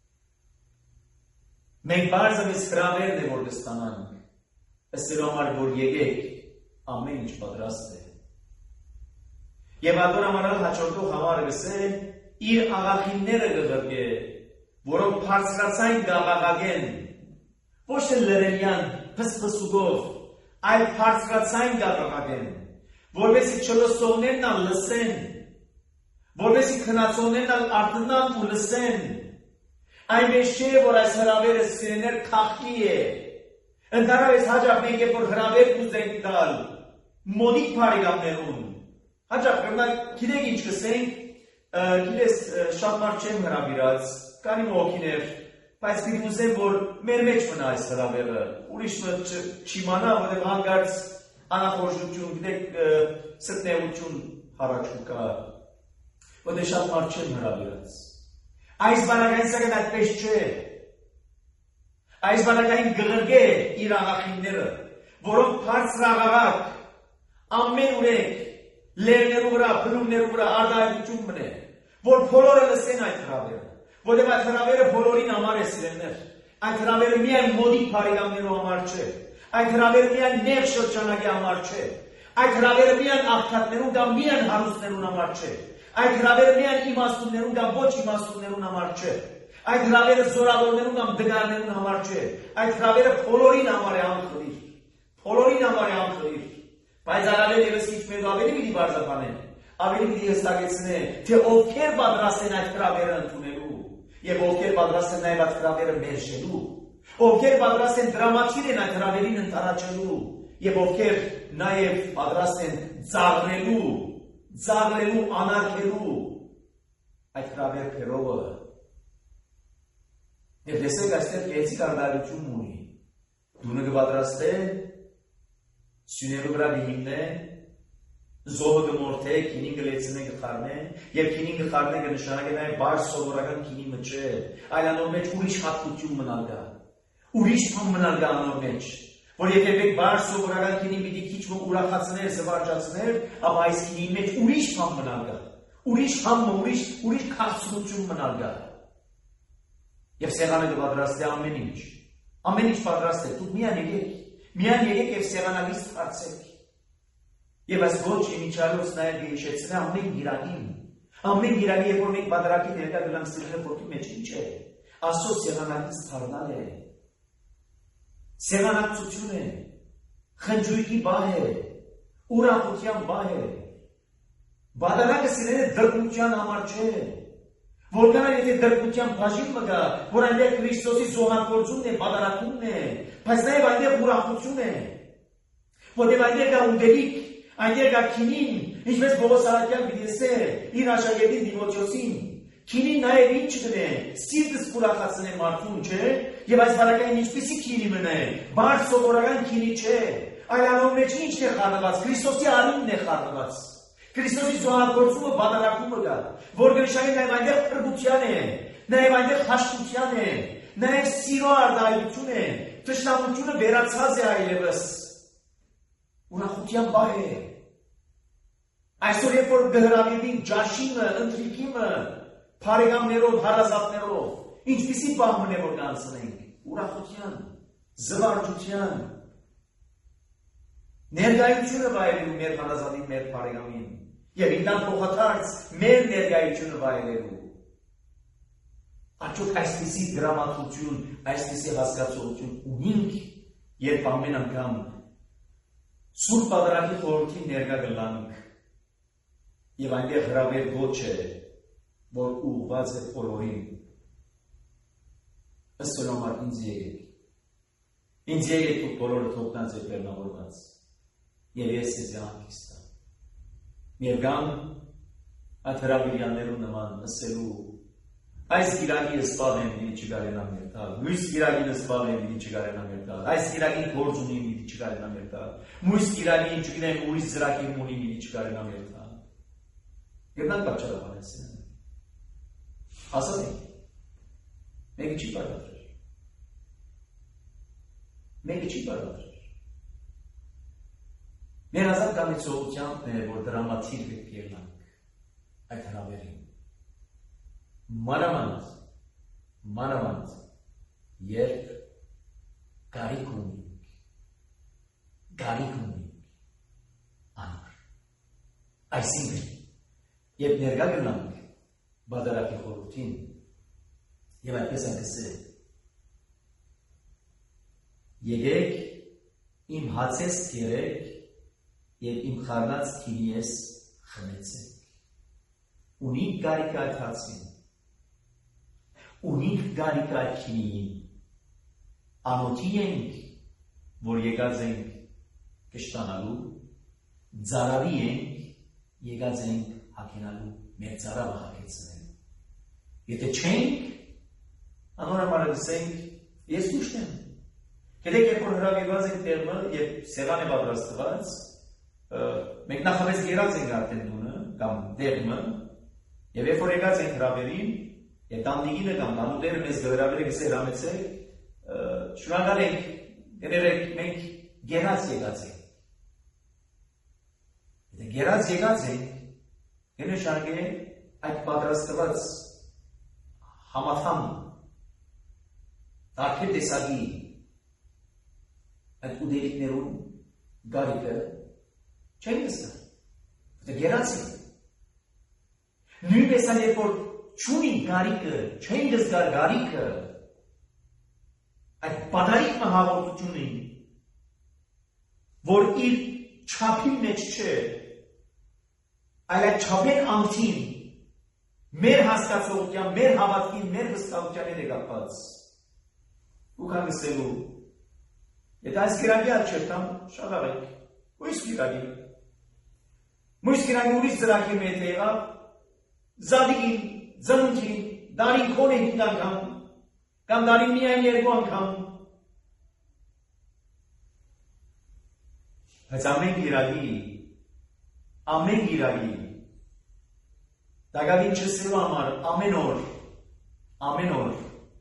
Մենք բարձրապես հրավերն է որ կստանանք, ըստ դրա համար որ եկեք ամեն ինչ պատրաստ է։ Եվ ատոր ամանալ հաջորդող համարը գսե իր աղախինները գղրկե, որոնք բարձրացային գաղաղագեն, ոչ թե լրելյան պսպսուգով, այլ բարձրացային գաղաղագեն, որովհետեւ չլսողներն ալ լսեն, որովհետեւ քնածողներն ալ արթնան ու լսեն, այնպես չէ, որ այս հրավերը սիրեներ քաղքի է, ընդհանրապես հաջող մենք երբ որ հրավեր կուզենք տալ, մոնիկ բարեկամներուն, հաջող կրնակ, գիտեք ինչ կսենք, գիտես շատ մարդ չեմ հրավիրած, կանի մոքիներ, բայց պիտի ուզեմ, որ մեր մեջ մնա այս հրավերը, ուրիշ չիմանա, որտեղ հանգարց անախորժություն, գիտեք սրտնեղություն հարաճու կա, որտեղ շատ մարդ չեմ հրավիրած։ Այս բանակային սակն այդպես չէ, այս բանակային գղրգե իր աղախինները, որոնք բարձր աղաղակ, ամեն ուրեք, լերներու վրա, փլումներու վրա արտահայտություն մնե, որ բոլորը լսեն այդ հրավերը, որտեղ այդ հրավերը բոլորին համար է սիրելներ, այդ հրավերը միայն մոդիկ բարեկամներու համար չէ, այդ հրավերը միայն նեղ շրջանակի համար չէ, այդ հրավերը միայն աղքատներուն կամ միայն հարուստներուն համար չէ, այդ հրավերը միայն իմաստուններուն կամ ոչ իմաստուններուն համար չէ, այդ հրավերը զորավորներուն կամ դգարներուն համար չէ, այդ հրավերը բոլորին համար է անխրիր, բոլորին համար է անխրիր, բայց առավել ևս ինչ մեզ ավելի պիտի բարձրացնեն, ավելի պիտի հստակեցնե, թե ովքեր պատրաստ են այդ հրավերը ընդունելու, եւ ովքեր պատրաստ են նաեւ այդ հրավերը մերժելու, ովքեր պատրաստ են դրամատիկ են այդ հրավերին ընթառաջելու, եւ ովքեր նաեւ պատրաստ են ծաղրելու, ծաղրելու, անարգելու այդ հրավեր քերովը։ Եվ տեսեք այստեղ գեղեցիկ արտահայտություն ունի։ Դունը կպատրաստե, սյուներու վրա կհիմնե, զոհը կմորթե, քինին կլեցնե կխառնե, եւ քինին կխառնե կնշանակե նաեւ բարձ սովորական քինի մը, այլ անոր մեջ ուրիշ հատկություն մնալ գա, ուրիշ բան մնալ գա անոր մեջ, որ եթե եք բարձ սովորական քինին պիտի քիչ մը ուրախացներ, զվարճացներ, ապա այս քինի մեջ ուրիշ բան մնալ գա, ուրիշ բան, ուրիշ ուրիշ քաղցրություն մնալ գա։ Եվ սեղանը կպատրաստե ամեն ինչ, ամեն ինչ պատրաստ է, դուք միան եկեք, միան եկեք եւ սեղանալից թարցեք։ Եվ այս ոչ իմիջալոց նաև գիշեցնե ամեն գիրանին, ամեն գիրանի երբ որ մենք բادرակի ներկա գլանք սիրել որդի մեջ ինչ է, Աստծո սեղանալից թարնալ է, սեղանակցություն է, խնջույքի բահ է, ուրախության բահ է, բادرակը սիրելը դրկության համար չէ, որքան եթե դրկության բաժին մգա, որ այնտեղ Քրիստոսի զոհակործումն է, բادرակումն է, բայց նաև այնտեղ ուրախություն է, որտեղ այնտեղ կա ուտելիք, այնտեղ կա քինին, ինչպես Պողոս Արաքյան պիտի ասե իր աշակերտին Տիմոթեոսին, քինին նաև ինչ գնե, սիրտս ուրախացնե մարդուն, չէ, եւ այս բանակային ինչպիսի քինի մնե, բարձ սովորական քինի չէ, այլ անոր մեջ ինչն է խառնված, Քրիստոսի անունն է խառնված, Քրիստոսի զոհակործումը բادرակումը կա, որ գնշանի նաև այնտեղ փրկության է, նաև այնտեղ հաշտության է, նաև սիրո արտահայտություն է, թշնամությունը վերացած է այլևս, ուրախության բահ է։ Այսօր երբ որ գհրավիրվին ջաշիմը, ընթրիքիմը, բարեկամներով, հարազատներով, ինչպիսի բահ մնե որ կանցնենք, ուրախության, զվարճության, ներկայությունը վայելելու մեր հարազատին, մեր բարեկամին, եւ ինքան փոխադարձ մեր ներկայությունը վայելելու։ Արդյոք այսպիսի դրամատուրգություն, այսպիսի հասկացողություն ունենք, երբ ամեն անգամ Սուրբ Պատարագի խորհրդին ներկա գլանք եւ այնտեղ հրավեր ոչ է, որ ուղղված է բոլորին։ Ըստ նոմար ինձ եկեք, Ինձ եկեք դուք բոլորը թողնած եք բեռնավորված, և ես ձեզ անկից տամ։ Եվ գամ այդ հրավիրյաններու նման ասելու այս գիրագի սպալ են մի չգարենա մեր տալ, մույս գիրագին սպալ են մի չգարենա մեր տալ, այս գիրագին գործ ունի մի չգարենա մեր տալ, մույս գիրագին չգնեմ ուրիշ զրակին ունի մի չգարենա մեր տալ։ Եվ նա պատճառաբանեցին են։ Ասած ենք, մեկը չի պարադրեր։ Մեկը չի պարադրեր։ Մեր ազատ կամիցողությանն է, որ դրամատիր վեք եղնանք այդ հրավերին։ Մանավանդ, մանավանդ, երբ գարիք ունենք, գարիք ունենք, անոր։ Այսինքն, երբ ներկա գնանք բادرակի խորհրդին, եւ այդպես անգսել, եկեք իմ հացես կերեք եւ իմ խառնած քինիես խմեցեք։ Ունիք գարիք այդ հացին, ունիք գարիք այդ քինիին, անոթի ենք, որ եկած ենք կշտանալու, ձարավի ենք, եկած ենք հակենալու, մեր ձարավը հակեցնելու։ Եթե չենք, անորամարը գսենք, ես դուշտ եմ։ Գիտեք, երբ որ հրավիրված ենք տեղը, երբ սեղան է պատրաստված, մենք նախապես գերած ենք արդեն դունը, կամ տեղը, եւ երբ որ եկած ենք հրավերին, եւ տանտիկինը կամ տանուտերը մեզ հրավերը գսե հրամեցեք, շնորհակալ ենք, գներեք, մենք գերած եկած ենք։ Եթե գերած եկած ենք, գնշարք է այդ պատրաստված համաթամ, տարբեր տեսակի այդ ուդելիքներուն գարիքը չեն գստար, դա գերած է։ Նույնպես այն երբ որ չունի գարիքը, չեն գստար գարիքը, այդ բադարիկ մահավորությունին, որ իր չապի մեջ չէ, այլ այդ չապեն անգթին, մեր հասկացողության, մեր հավատքին, մեր վստահության հետ է կապված։ Ու կան գսելու, եթե այս գիրագի ալ չերտամ, շաղաղեք, ույս գիրագի, մույս գիրագի ուրիշ զրակի մետ եղա, զադիկին, զնունքին, դարին քոն ենք անգամ, կամ դարին միայն երկու անգամ, բայց ամեն գիրագի, ամեն գիրագի, դագավին չսելու համար ամեն օր, ամեն օր,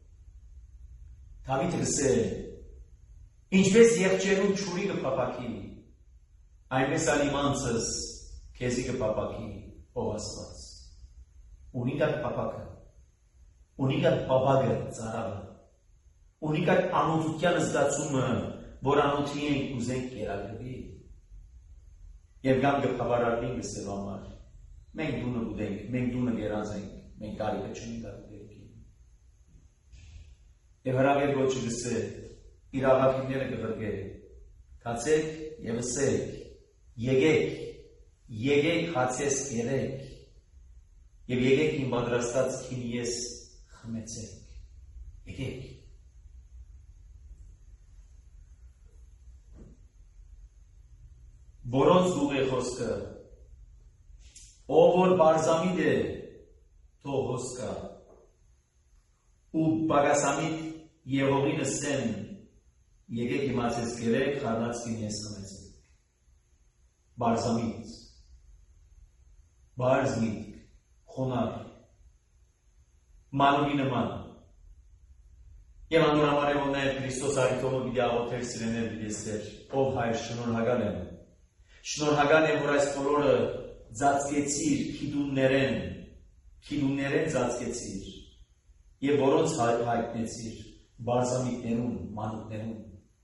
Դավիթ գսել, ինչպես եղջերուն չուրի կպապակի, այնպես ալ իմ անձս քեզի կպապակի, ով Աստված։ Ունիք այդ պապակը, ունիք այդ պապակը ծարավը, ունիք այդ անոթության զգացումը, որ անոթի ենք ուզենք կերակրվի, եւ գամ կփավարարվին գսելու համար, մենք դունը ուդենք, մենք դունը գերած ենք, մենք կարիքը չունենք այդ դերքին։ Եվ հրավեր ոչը գսե, իր աղաքիները կվրգե, կացեք և ասեք, եկեք, եկեք հացես կերեք, և եկեք իմ պատրաստած քինիես խմեցեք, եկեք։ Որոնց դուղ է խոսքը, ով որ բարձամիտ է, թող հոսկա, ու բագասամիտ Եհովին ասեն, եկեք իմացես կերեք, խառնած քինիես խմեցեք։ Բարձամիտ, բարձմիտ, խոնար, մանունի նման, և անորամար է որ նաև Քրիստոս արիթոմը բիդի աղոթեր սիրեներ բիդեսեր, ով հայր շնորհակալ եմ, շնորհակալ եմ, որ այս բոլորը ծածկեցիր քիդուններեն, քիդուններեն ծածկեցիր, և որոնց հայտնեցիր, բարձամիտներուն, մանուկներուն։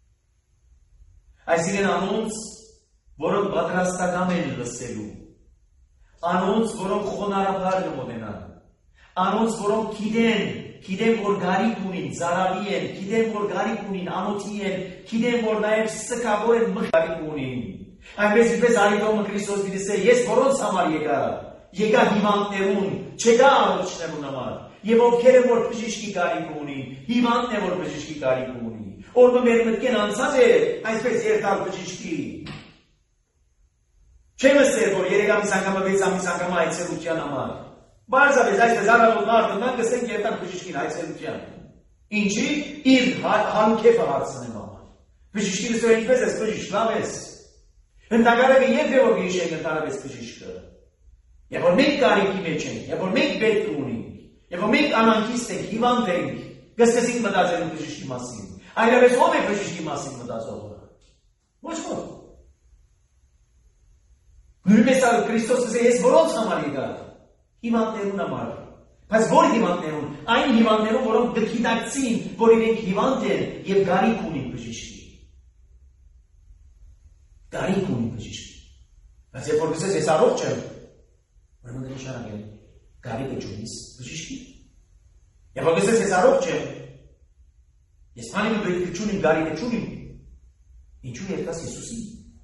Այսինքն անոնց, որոնք պատրաստական են լսելու, անոնց, որոնք խոնարհաբար կմոտենան, անոնց, որոնք գիտեն, գիտեն, որ գարիք ունին, զարավի են, գիտեն, որ գարիք ունին, անոթի են, գիտեն, որ նաև սկավոր են մխարիք ունին։ Այնպես իպես արիթոմը Քրիստոս պիտի ասե, ես որոնց համար եկա, եկա հիվանդներուն, չեկա առողջներուն համար, Եվ ովքեր են որ բժշկի կարիք ունի, հիվանդն է որ բժշկի կարիք ունի։ Օրը մեր մտքեն անցած է այսպես երթալ բժշկի։ Չեմ ասել որ երեք ամիս անգամ վեց ամիս անգամ այցելության համար։ Բարձրապես այսպես առավոտ մարդը գսենք երթալ բժշկին այցելության։ Ինչի իր հանքեփը հարցնեմ համար։ Բժշկի լսել ինչպես ես բժիշկ լավ ես։ Ընդհանրապես երբ է որ գիշեր ընդհանրապես բժիշկը։ Եվ որ մենք կարիքի մեջ ենք, եւ որ մենք պետք ունենք, եւ որ մենք անանքիստ ենք, հիվանդ ենք, գսկսենք մտածել բժշկի մասին։ Այլևս ով է բժշկի մասին մտածողը։ Ոչ ոք։ Նույնպես ալ Քրիստոսը ես որոնց համար եկա։ Հիվանդներուն համար։ Բայց որ հիվանդներուն, այն հիվանդներուն, որոնք դգիտակցին, որ իրենք հիվանդ են եւ գարիք ունին բժշկի։ Գարիք ունին բժշկի։ Բայց երբ որ գսես ես առողջ եմ, ուրեմն նշանակել գարիկը ճունիս բժշկի։ Եվ որ գսես ես առողջ եմ, ես փանի բերքը ճունին գարիկը ճունին։ Ինչու երթաս Հիսուսին։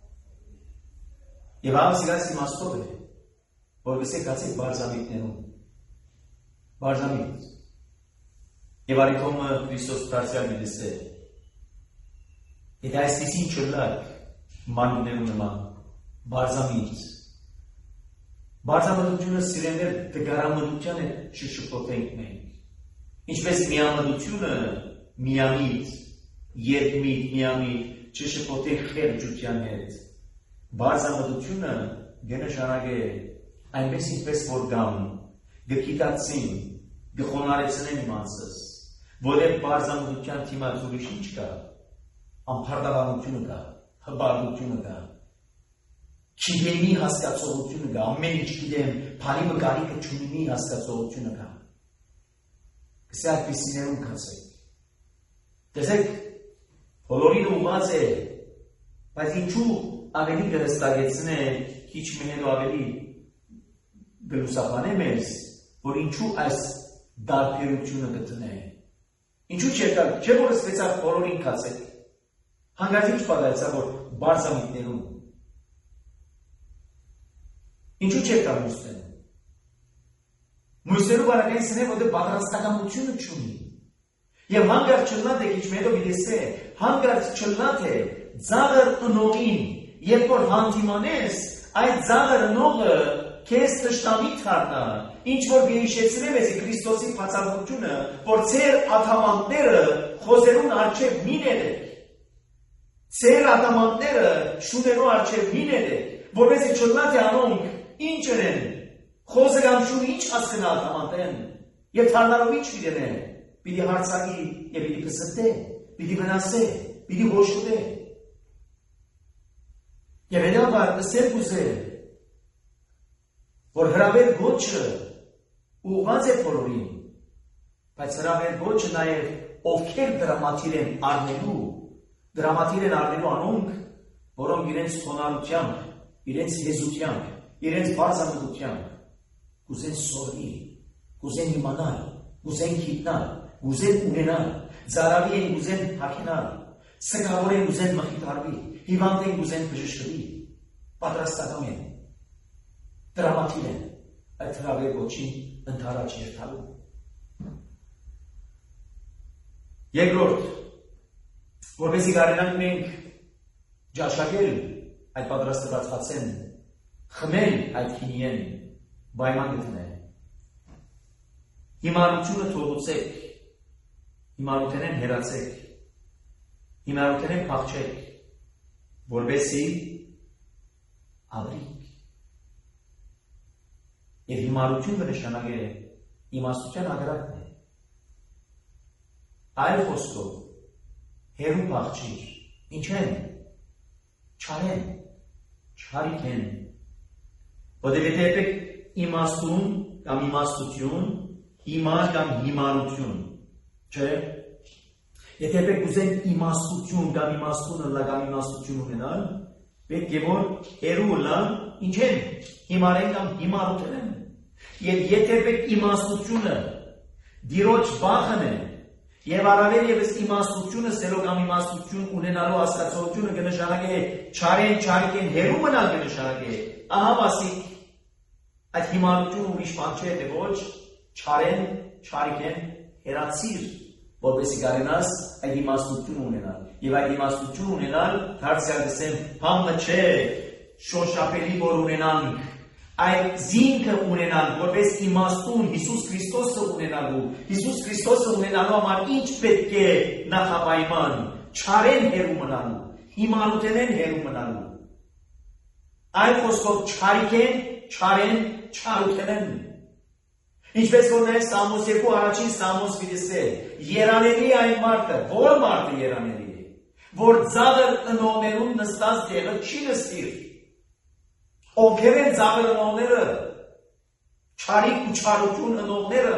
Եվ ամսիրած իմաստով է, որ գսեք գացեք բարձամիտներում։ Բարձամիտ։ Եվ արիքոմը Քրիստոս դարձյալ մի դեսե։ Եթե այսպիսին չլակ մանուներում նման, բարձամիտ։ Բարձամտությունը սիրեներ դգարամտության է շշպոտենք մենք։ Ինչպես միամտությունը միամիտ, երկմիտ, միամիտ շշպոտենք խեղճության հետ։ Բարձամտությունը գնշարակ է այնպես ինչպես որ գամ, գկիտացին, գխոնարեցնեն իմանցս, որև բարձամտության թիմած ուրիշ ինչ կա, ամփարդավանությունը կա, հբարդությունը կա, Չիդեմի հասկացողությունը կա, ամեն ինչ գիտեմ, փանի մգարիկը չունի հասկացողությունը կա։ Գսե այդպիսիներում կացեք։ Տեսեք, բոլորին ուղղված է, բայց ինչու ավելի կհստակեցնե, քիչ մենու ավելի գլուսաբանե մեզ, որ ինչու այս դարբերությունը գտնե։ Ինչու չէ կա, չէ որ սպեցավ բոլորին կացեք։ Հանգարց ինչ պատահեցա, որ բարձամիտներում Ինչու չեք կա մույսներում։ Մույսներու բարակային սնե, որ դե պատրաստակամությունը չունի։ Եվ հանգարց չլնատ է քիչ մետով իդեսե, հանգարց չլնատ է ձաղր ընողին, երբ որ հանդիմանես, այդ ձաղր ընողը քեզ տշտամի թարնա, ինչ որ գեիշեցնեմ ես Քրիստոսի բացառությունը, որ ձեր ադամանտները խոզերուն արջև մի ներեք, ձեր ադամանտները շուներու արջև մի ներեք, որպես չլնատ է անոնք Ինչ են, խոզը կամ շունը ինչ հասկնալ համատեն, և թարնարով ինչ վիրեն է, պիտի հարցակի և պիտի պստե, պիտի վնասե, պիտի հոշուտե։ Եվ հետապար պսել կուզել, որ հրավեր գոչը ուղղած է բոլորին, բայց հրավեր գոչը նաև ովքեր դրամատիր են արնելու, դրամատիր են արնելու անոնք, որոնք իրենց խոնարհությամբ, իրենց հեզությամբ, իրենց բարձամտությամբ, կուզեն սորվի, կուզեն իմանալ, կուզեն գիտնալ, կուզեն ունենալ, ծարավի են կուզեն հագինալ, սգավոր են կուզեն մխիթարվի, հիվանդ են կուզեն բժշկվի, պատրաստական են, դրամատիր են, այդ հրավեր ոչին ընդառաջ երթալու։ Երկրորդ, որպեսզի կարենանք մենք ջաշակել այդ պատրաստված հացեն, խմել այդ քինիեն պայման գտնել։ Հիմարությունը թողուցեք, հիմարութենեն հերացեք, հիմարութենեն փախչեք, որպեսզի ապրիք։ Եվ հիմարությունը նշանակել է իմաստության ագրակն է։ Այլ խոսքով հերու փախչիր, ինչ են, չարեն, չարիք են, Որտեղ եթե եպեք իմաստուն կամ իմաստություն, հիմար կամ հիմարություն, չէ, եթե եպեք ուզենք իմաստություն կամ իմաստունը լա կամ իմաստություն ունենալ, պետք է որ հերու լա, ինչ են, հիմար են կամ հիմարություն են, և եթե եպեք իմաստությունը դիրոջ բախն է, և առավել ևս իմաստությունը սելով կամ իմաստություն ունենալու հասկացողությունը կնշանակե չարեն, չարիք են, հերու մնալ կնշանակե, ահա մասիկ Այդ հիմարությունը ուրիշ բան չէ, թե ոչ չարեն չարիք են հերացիր, որպեսզի կարենաս այդ իմաստություն ունենալ։ Եվ այդ իմաստություն ունենալ դարձյալ դեսեմ համը չէ շոշափելի որ ունենանք, այդ զինքը ունենալ, որպես իմաստուն Հիսուս Քրիստոսը ունենալու, Հիսուս Քրիստոսը ունենալու համար ինչ պետք է նախապայման, չարեն հերու մնալու, իմանութենեն հերու մնալու։ Այդ խոսքով չարիք են, չարեն, չարութենեն։ Ինչպես որ նաև Սամոս երկու առաջին Սամոս գիտեսե, երանելի այն մարդը, որ մարդը երանելի է, որ ձավր ընողներուն նստած տեղը չի նստիր։ Ովքեր են ձավր ընողները, չարիք ու չարություն ընողները։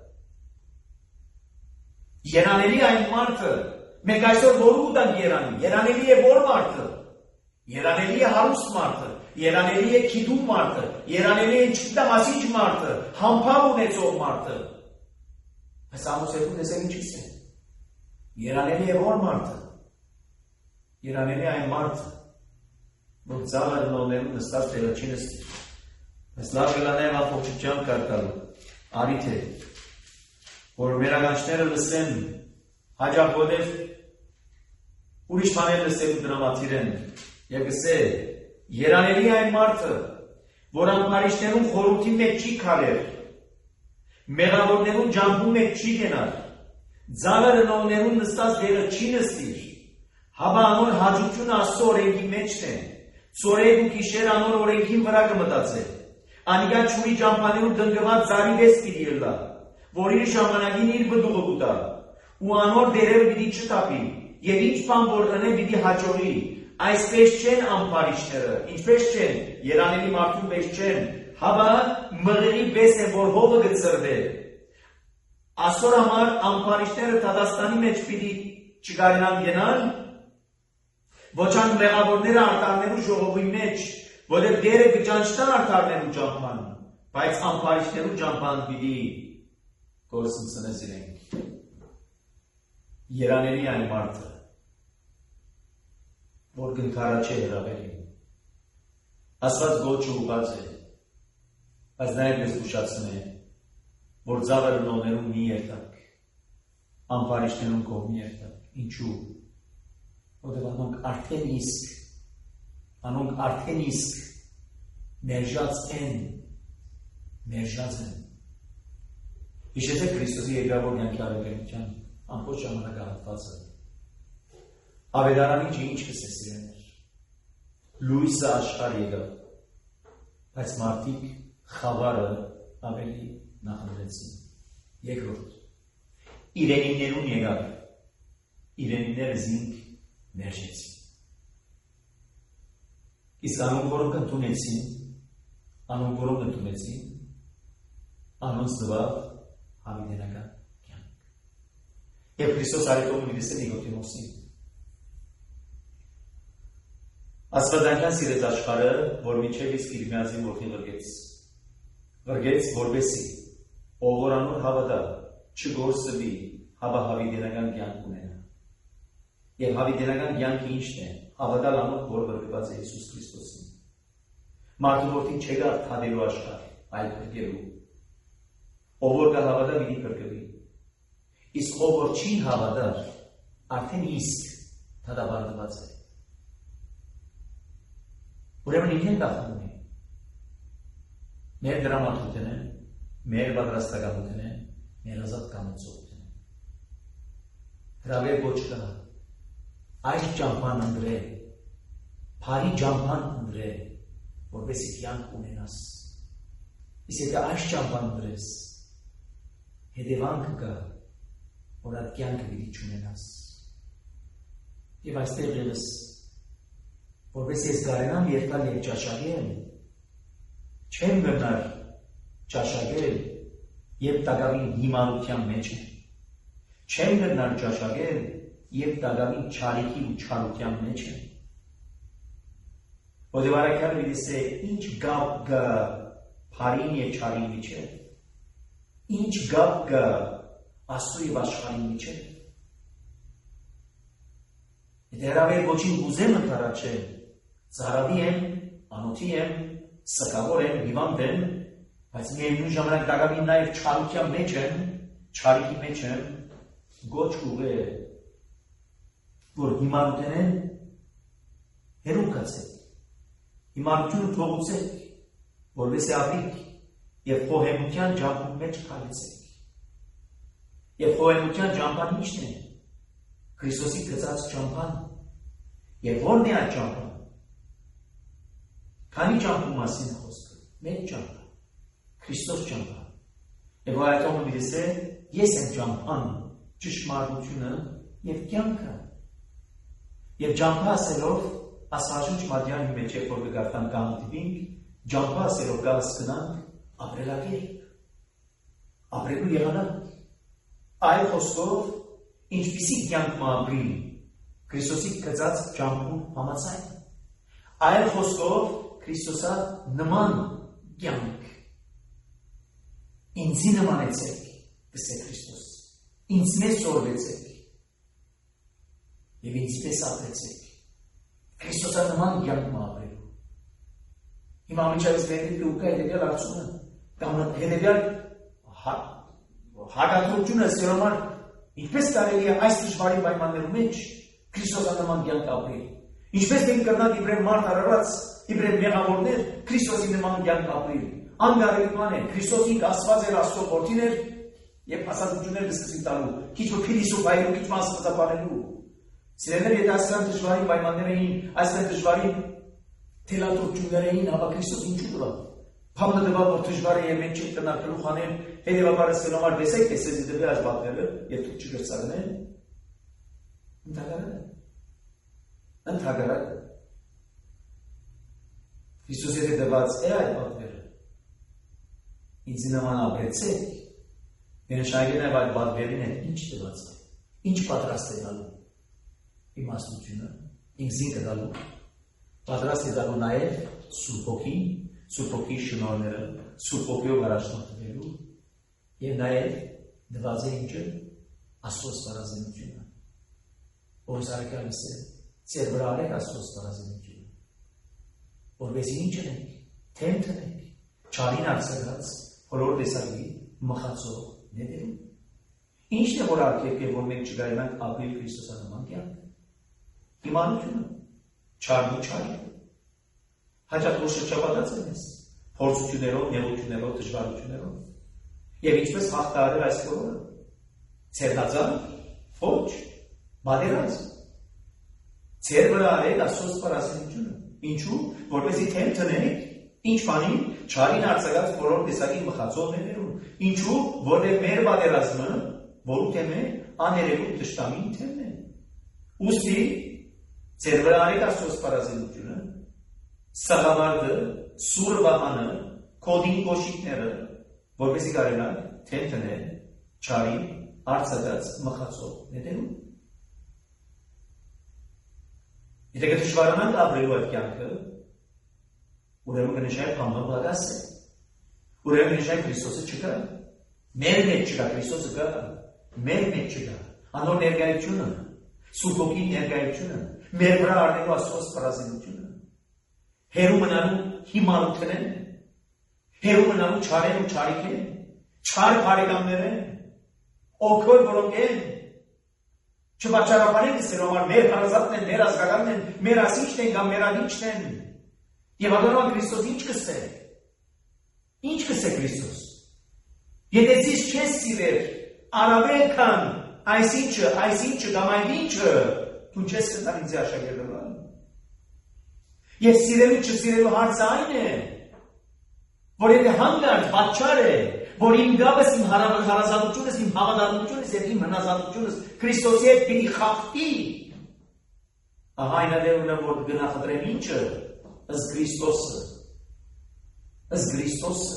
Երանելի այն մարդը, մենք այսօր որ ուտանք երանի, երանելի է որ մարդը, երանելի է հարուստ մարդը, երանելի է քիդում մարդը, երանելի է չտամասիչ մարդը, համբավ ունեցող մարդը։ Այս Սամոս երկու տեսեք ինչի՞ս է։ Երանելի է որ մարդը, երանելի է այն մարդը, որ ձավը ընողներում նստած տեղը չի նստի։ Այս լավ գլաներով ամբողջությամբ կարգալու, արիթ է, որ մեր ականջները լսեն, հաջող որև ուրիշ բաներ լսելու դրամատիր են, և գսե, երանելի այն մարդը, որ ամպարիչներուն խորհրդի մեջ չի քարեր, մեղավորներուն ջամփում մեջ չի գնար, ձավը ընողներուն նստած տեղը չի նստիր, հաբա անոր հաջությունը Աստծո օրենքի մեջն է, ծորեկ ու գիշեր անոր օրենքին վրա կմտածե, անիկա չուրի ջամփաներու դնգված ծառի վես պիտի ըլլա, որ իր ժամանակին իր բդուղը կուտա, ու անոր դերերը պիտի չտապի, եւ ինչ բան որ ընե պիտի հաջողի, այսպես չեն ամպարիչները, ինչպես չեն, երանելի մարդու պես չեն, հաբա մղերի պես է, որ հողը գծրվե։ Ասոր համար ամպարիչները Թադաստանի մեջ պիտի չկարենան գնան, ոչ ան մեղավորները արտարներու ժողովի մեջ, որև դերը գճանչտան արտարներու ճամփան, բայց ամպարիչներու ճամփան պիտի գործընծնես իրենք։ Երանելի այն մարդը, որ գնքարա չէ հրավերին։ Աստված գոչը ուղած է, բայց նաև ես ուշացն է, որ ձավը ընողներում մի երտակ, ամպարիչներում կողմ մի երտակ, ինչու, որտեղ անոնք արդեն իսկ, անոնք արդեն իսկ մերժած են, մերժած են։ Հիշեցեք Քրիստոսի երկրավոր կյանքի արևելության ամբողջ ժամանակահատվածը։ Ավետարանի ինչ կսե սիրեներ, լույսը աշխարհ եկավ, բայց մարդիկ խավարը ավելի նախընտրեցին։ Երկրորդ, իրենիներուն եկավ, իրենիները զինք մերժեցին։ Իսկ անոնք, որոնք ընդունեցին, անոնք, որոնք ընդունեցին, անոնց տվավ հավիտենական կյանք։ Եվ Քրիստոս արետով միլիսը Նիկոդիմոսին։ Աստվածանքան սիրեց աշխարհը, որ մինչև իսկ իր միածին որդին վրգեց։ Վրգեց, որպեսզի ով որ անոր հավատա, չգործվի, հաբա հավիտենական կյանք ունենա։ Եվ հավիտենական կյանքը ի՞նչն է, հավատալ անոր, որ վրգված է Հիսուս Քրիստոսին։ Մարդու որդին չեկավ թադելու աշխարհ, այլ փրկելու։ Ով որ կա հավատա, պիտի փրկվի։ Իսկ ով որ չի հավատար, արդեն իսկ թադաբարդված է։ Ուրեմն ինքն գախնում է։ Մեր դրամատուրգն է, մեր պատրաստականությունն է, մեր ազատ կամեցողությունն է։ Հրավեր ոչ կա, այս ճամփան ընդրե, փարի ճամփան ընդրե, որպեսզի կյանք ունենաս։ Իսկ եթե այս ճամփան ընդրես, հետևանքը կա, որ այդ կյանքը պիտի չունենաս։ Եվ այստեղ ևս որպես ես կարենամ երկալ և ճաշակել, չեմ գնար ճաշակել և տագավին հիմարության մեջ է, չեմ գնար ճաշակել և տագավին չարիքի ու չարության մեջ է, ոտև արաքյանը վիդես է ինչ գապ գա փարին և չարին մեջ է, ինչ գապ գա աստու և աշխարին մեջ է, եթե հրավեր ոչին ուզեմ ընդարաչել, ծարավի եմ, անոթի եմ, սկավոր եմ, հիվանդ եմ, բայց միևնույն ժամանակ տագավին նաև չարության մեջ եմ, չարիքի մեջ եմ, գոչ կուղե, որ հիմարութեն հերու կացեք, հիմարությունը թողուցեք, որպես է ապիկ և խոհեմության ճամպում մեջ կալեցեք։ Եվ խոհեմության ճամպան ինչն է, Քրիստոսի գծած ճամպան, և որն է այդ ճամպան, քանի ճամպու մասին է խոսքը, մեկ ճամպան, Քրիստոս ճամպան, և այդոմը միտես է, ես եմ ճամպան, ճշմարտությունը և կյանքը, և ճամպա ասելով, ասաշնչ մատյանի մեջ է, որ կգարտան կանտիվինք, ճամպա ասելով գալս կնանք ապրելակերպ, ապրելու եղանակ, այլ խոսքով, ինչպիսի կյանք մաբրին, Քրիստոսի գծած ճամպուն համաձայն, այլ խոսքով, Քրիստոսա նման կյանք, ինձի նմանեցեք, կսե Քրիստոս, ինձ մեզ սորվեցեք, և ինձ պես ապրեցեք, Քրիստոսա նման կյանք մաբրելու, հիմա միջավից վերդիկը ուկա հետևյալ արձումը, կամ հետևյալ հագատրությունը սերոմար ինչպես կարելի է այս դժվարին պայմաններում մեջ Քրիստոսանման կյանք ապրել։ Ինչպես մենք կրնանք իբրև մարդ արարած, իբրև մեղավորներ Քրիստոսի նման կյանք ապրել։ Անկարելի բան է, Քրիստոս ինքը Աստված էր, Աստծո որդին էր, եւ ասացություններ կսկսի տալու, քիչ որ փիլիսոփայելու, քիչ մասնազապանելու։ Սիրելիներ, եթե այսքան դժվարին պայմաններ էին, այսքան դժվարին թելադրություններ էին, ապա Քրիստոս ինչու դրա։ Փամը դեպա որ դժվար է եւ մենք չենք կնալ գլուխանել, հետեւաբար ասելով տեսեք թե սեզի դեպի այս բատները եւ դուք չգրծարնեն։ Ընդհանրապես Ընդհանրապես Քրիստոսի դեպած է այդ բատները։ Ինձ նման ապրեցեք։ Ներշայգեն այդ բատներին են ինչ դեպած է։ Ինչ պատրաստ է դալու։ Իմաստությունը, ինքզին կդալու։ Պատրաստ է դալու նաեւ Սուրբ Հոգին, Սուրբ Հոգի շնորհները, Սուրբ Հոգիով առաջնորդվելու եւ նաեւ դված է ինչը Աստծո սպառազինությունը։ Որ զարգալիս է, ծեր վրա արեք Աստծո սպառազինությունը։ Որովհետեւ ինչ ենք, թեմ տնենք, չարին արձակած, բոլոր տեսակի մխածող ներերում։ Ինչն է որ արգելք է, որ մենք չգարենանք ապրել Քրիստոսանման կյանք։ Իմանությունը, չարն ու չարը։ Հաճախ որ շրջապատած է մեզ, փորձություններով, նեղություններով, դժվարություններով։ Եվ ինչպես հաղթահարել այս բոլորը։ Ցերնածան, ոչ, մադերազմ։ Ձեր վրա արեք Աստծո սպառազինությունը։ Ինչու՞, որպեսզի թեմ տնենք, ինչ բանի, չարին արձակած բոլոր տեսակի մխածողներում։ Ինչու՞, որտեղ մեր մադերազմը, որու թեմ է, աներևույթ թշնամին թեմն է։ Ուստի ձեր վրա արեք Աստծո սպառազինությունը։ Սաղավարտը, սուրը վահանը, կոդին կոշիկները, որպեսի կարենակ թեմ տնեն, չարին, արձակած մխածող նետերում։ Եթե կդժվարանանք ապրելու այդ կյանքը, ուրեմն կնշայ փամը բագաս է, ուրեմն կնշայ Քրիստոսը չկա, մեր մեջ չկա, Քրիստոսը կա, մեր մեջ չկա, անոր ներկայությունը, Սուրբ Հոգի ներկայությունը, մեր վրա առնելու Աստծո սպառազինությունը, հերու մնալու հիմարութն են, հերու մնալու չարեն ու չարիք են, չար բարեկամներ են, օգոր որոնք են, չվաճառաբար են սերոմար, մեր հարազատն են, մեր ազգականն են, մեր ասիչն են կամ մեր ադիչն են, և ադորման Քրիստոս ինչ կսե, ինչ կսե Քրիստոս, եթե զիս չես սիրեր, առավել քան այս ինչը, այս ինչը կամ այդ ինչը, դու չես կտար ինձ աշակերտել։ Եվ սիրելու չսիրելու հարցը այն է, որ եթե հանգարտ պատճառ է, որ իմ գաբս, իմ հարազատությունս, իմ հավատարմությունս և իմ հնազանդությունս Քրիստոսի հետ պիտի խախտի, ահա այն ադերում եմ, որ գնախտրեմ ինչը, ըստ Քրիստոսը, ըստ Քրիստոսը,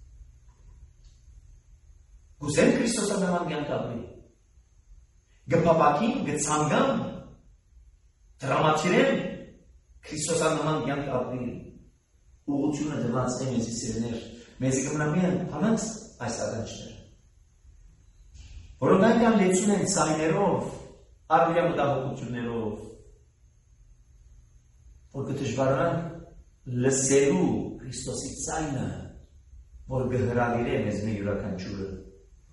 գուզեմ Քրիստոսը նման կյանք ապրի, գպապակին, գցանգամ, դրամատիրեմ, Քրիստոսանման կյանք ապրի, ուղղությունը դված է մեզի սիրներ, մեզի կմնամեն հանած այս ադանչները։ Որոնք այնքան լեցուն են սայներով, առվիա մտահոգություններով, որ կդժվարանանք լսելու Քրիստոսի ծայնը, որ կհրավիրե մեզ մեր յուրաքանչյուրը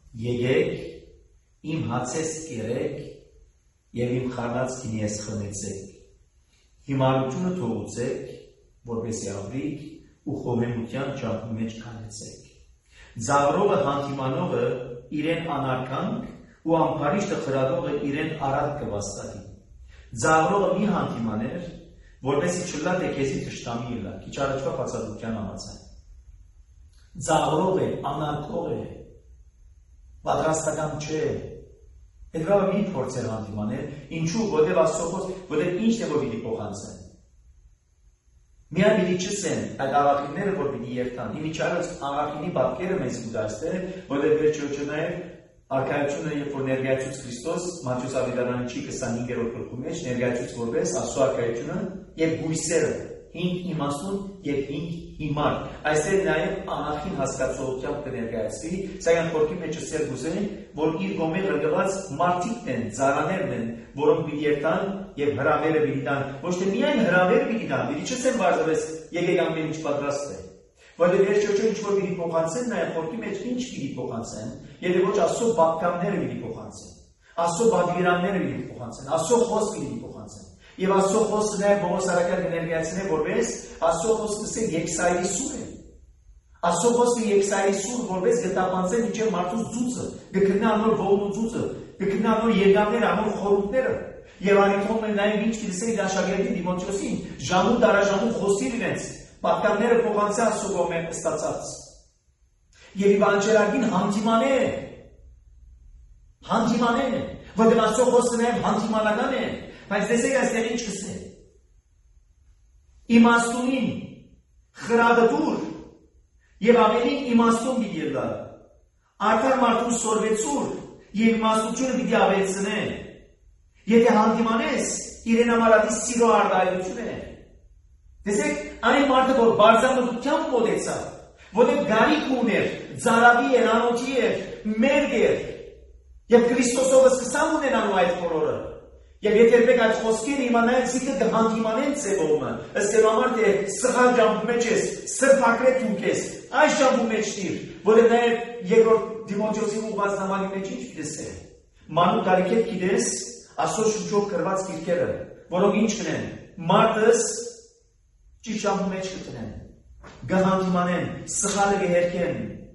Եկեք իմ հացես կերեք եւ իմ խառնած գինիես խմեցեք։ Հիմարությունը թողուցեք, որպեսզի ապրիք ու խոհեմության ճամփի մեջ քանեցեք։ Ձաղրողը հանդիմանողը իրեն անարքանք ու ամբարիշտը խրադողը իրեն արատ կվաստակի։ Ձաղրողը մի հանդիմաներ, որպեսզի չլա թե քեզի թշնամի ելա, քիչ առաջվա բացատրության համաձայն։ Ձաղրող է, անարքող է, պատրաստական չէ։ Այդ բանը մի փորձեր հանդիմաներ, ինչու, որտեղ Աստծո, որտեղ ինչն է որ պիտի փոխանցեն։ Միայն պիտի չսեն այդ աղախինները, որ պիտի երթան։ Իմիջիայլոց աղախինի բաբկերը մեզ կդաստել, որտեղ վերջոջնայր Արքայությունը, երբ որ ներկայացուց Քրիստոս, Մատթեոս Ավետարանի քսանհինգերորդ գլխի մեջ ներկայացուց որպես Աստծո արքայությունը եւ բույսերը, հինգ իմաստուն եւ հինգ հիմար։ Այստեղ նաեւ աղախին հասկացողությամբ կներկայացվի, սակայն խորքի մեջ ասել գուզեն, որ իր գոմե գրգված մարդիկն են, ծառաներն են, որոնք պիտի երթան եւ հրավերը պիտի տան։ Ոչ թե միայն հրավեր պիտի տան, պիտի չսեն բարձրապես եկեք ամեն ինչ պատրաստ է։ Որտեղ վերջոջը ինչ որ պիտի փոխանցեն, նաեւ խորքի մեջ ինչ պիտի փոխանցեն, եթե ոչ Աստծո բաբկանները պիտի փոխանցեն, Աստծո բادیրանները պիտի փոխանցեն, Աստծո խոսքը պիտի փոխանցեն։ Եվ Աստծո խոսքը նաեւ Պողոս արաքյալը ներկայացնե որպես Աստծո խոսքը երկսայրի սուր է։ Աստծո խոսքը երկսայրի սուր որպես գտապանցեն իջե մարդուց ծուծը, գտնա նոր ողնու ծուծը, գտնա նոր երգանները, ամոր խորհուրդները։ Եվ անիթոն են նաեւ ինչ դիսեի դաշակերտի Դիմոթեոսին, ժամու տարաժամու խոսիր իրենց, պատկանները փոխանցի Աստծո կողմէ ստացած։ Եվ իվանջելագին հանդիման է, հանդիման է, որտեղ Աստծո խոսքը նաեւ հանդիմանական է, բայց դեսեք այստեղ ինչ կսե։ Իմաստունին խրադտուր եւ ավելի իմաստուն պիտի ելա։ Արդար մարդուն սորվեցուր եւ իմաստությունը պիտի ավելցնե։ Եթե հանդիմանես, իրեն ամարատի սիրո արդայություն է։ Տեսեք, այն մարդը, որ բարձրամտությամբ մոտեցավ, որտեղ գարիք ուներ, ծարավի էր, անոթի էր, մերգ էր, եւ Քրիստոսովը սկսան ունենալու այդ բոլորը։ Եվ եթե եք այդ խոսքերը իմանալ, ցիկը դհանդիմանեն ծևոմը, ըստ համար թե սխալ ջամփու մեջ ես, սրբակրետ ունքես, այս ջամփու մեջ դիր, որը նաեւ երկրորդ Դիմոթեոսի ուղղված նամակի մեջ ինչ գիտես։ Մանու կարիքետ գիտես, Աստծո շուրջով գրված գիրքերը, որոնք ինչ կնեն, մարդս ճիշտ ջամփու մեջ կտնեն, գահանդիմանեն, սխալը կհերքեն։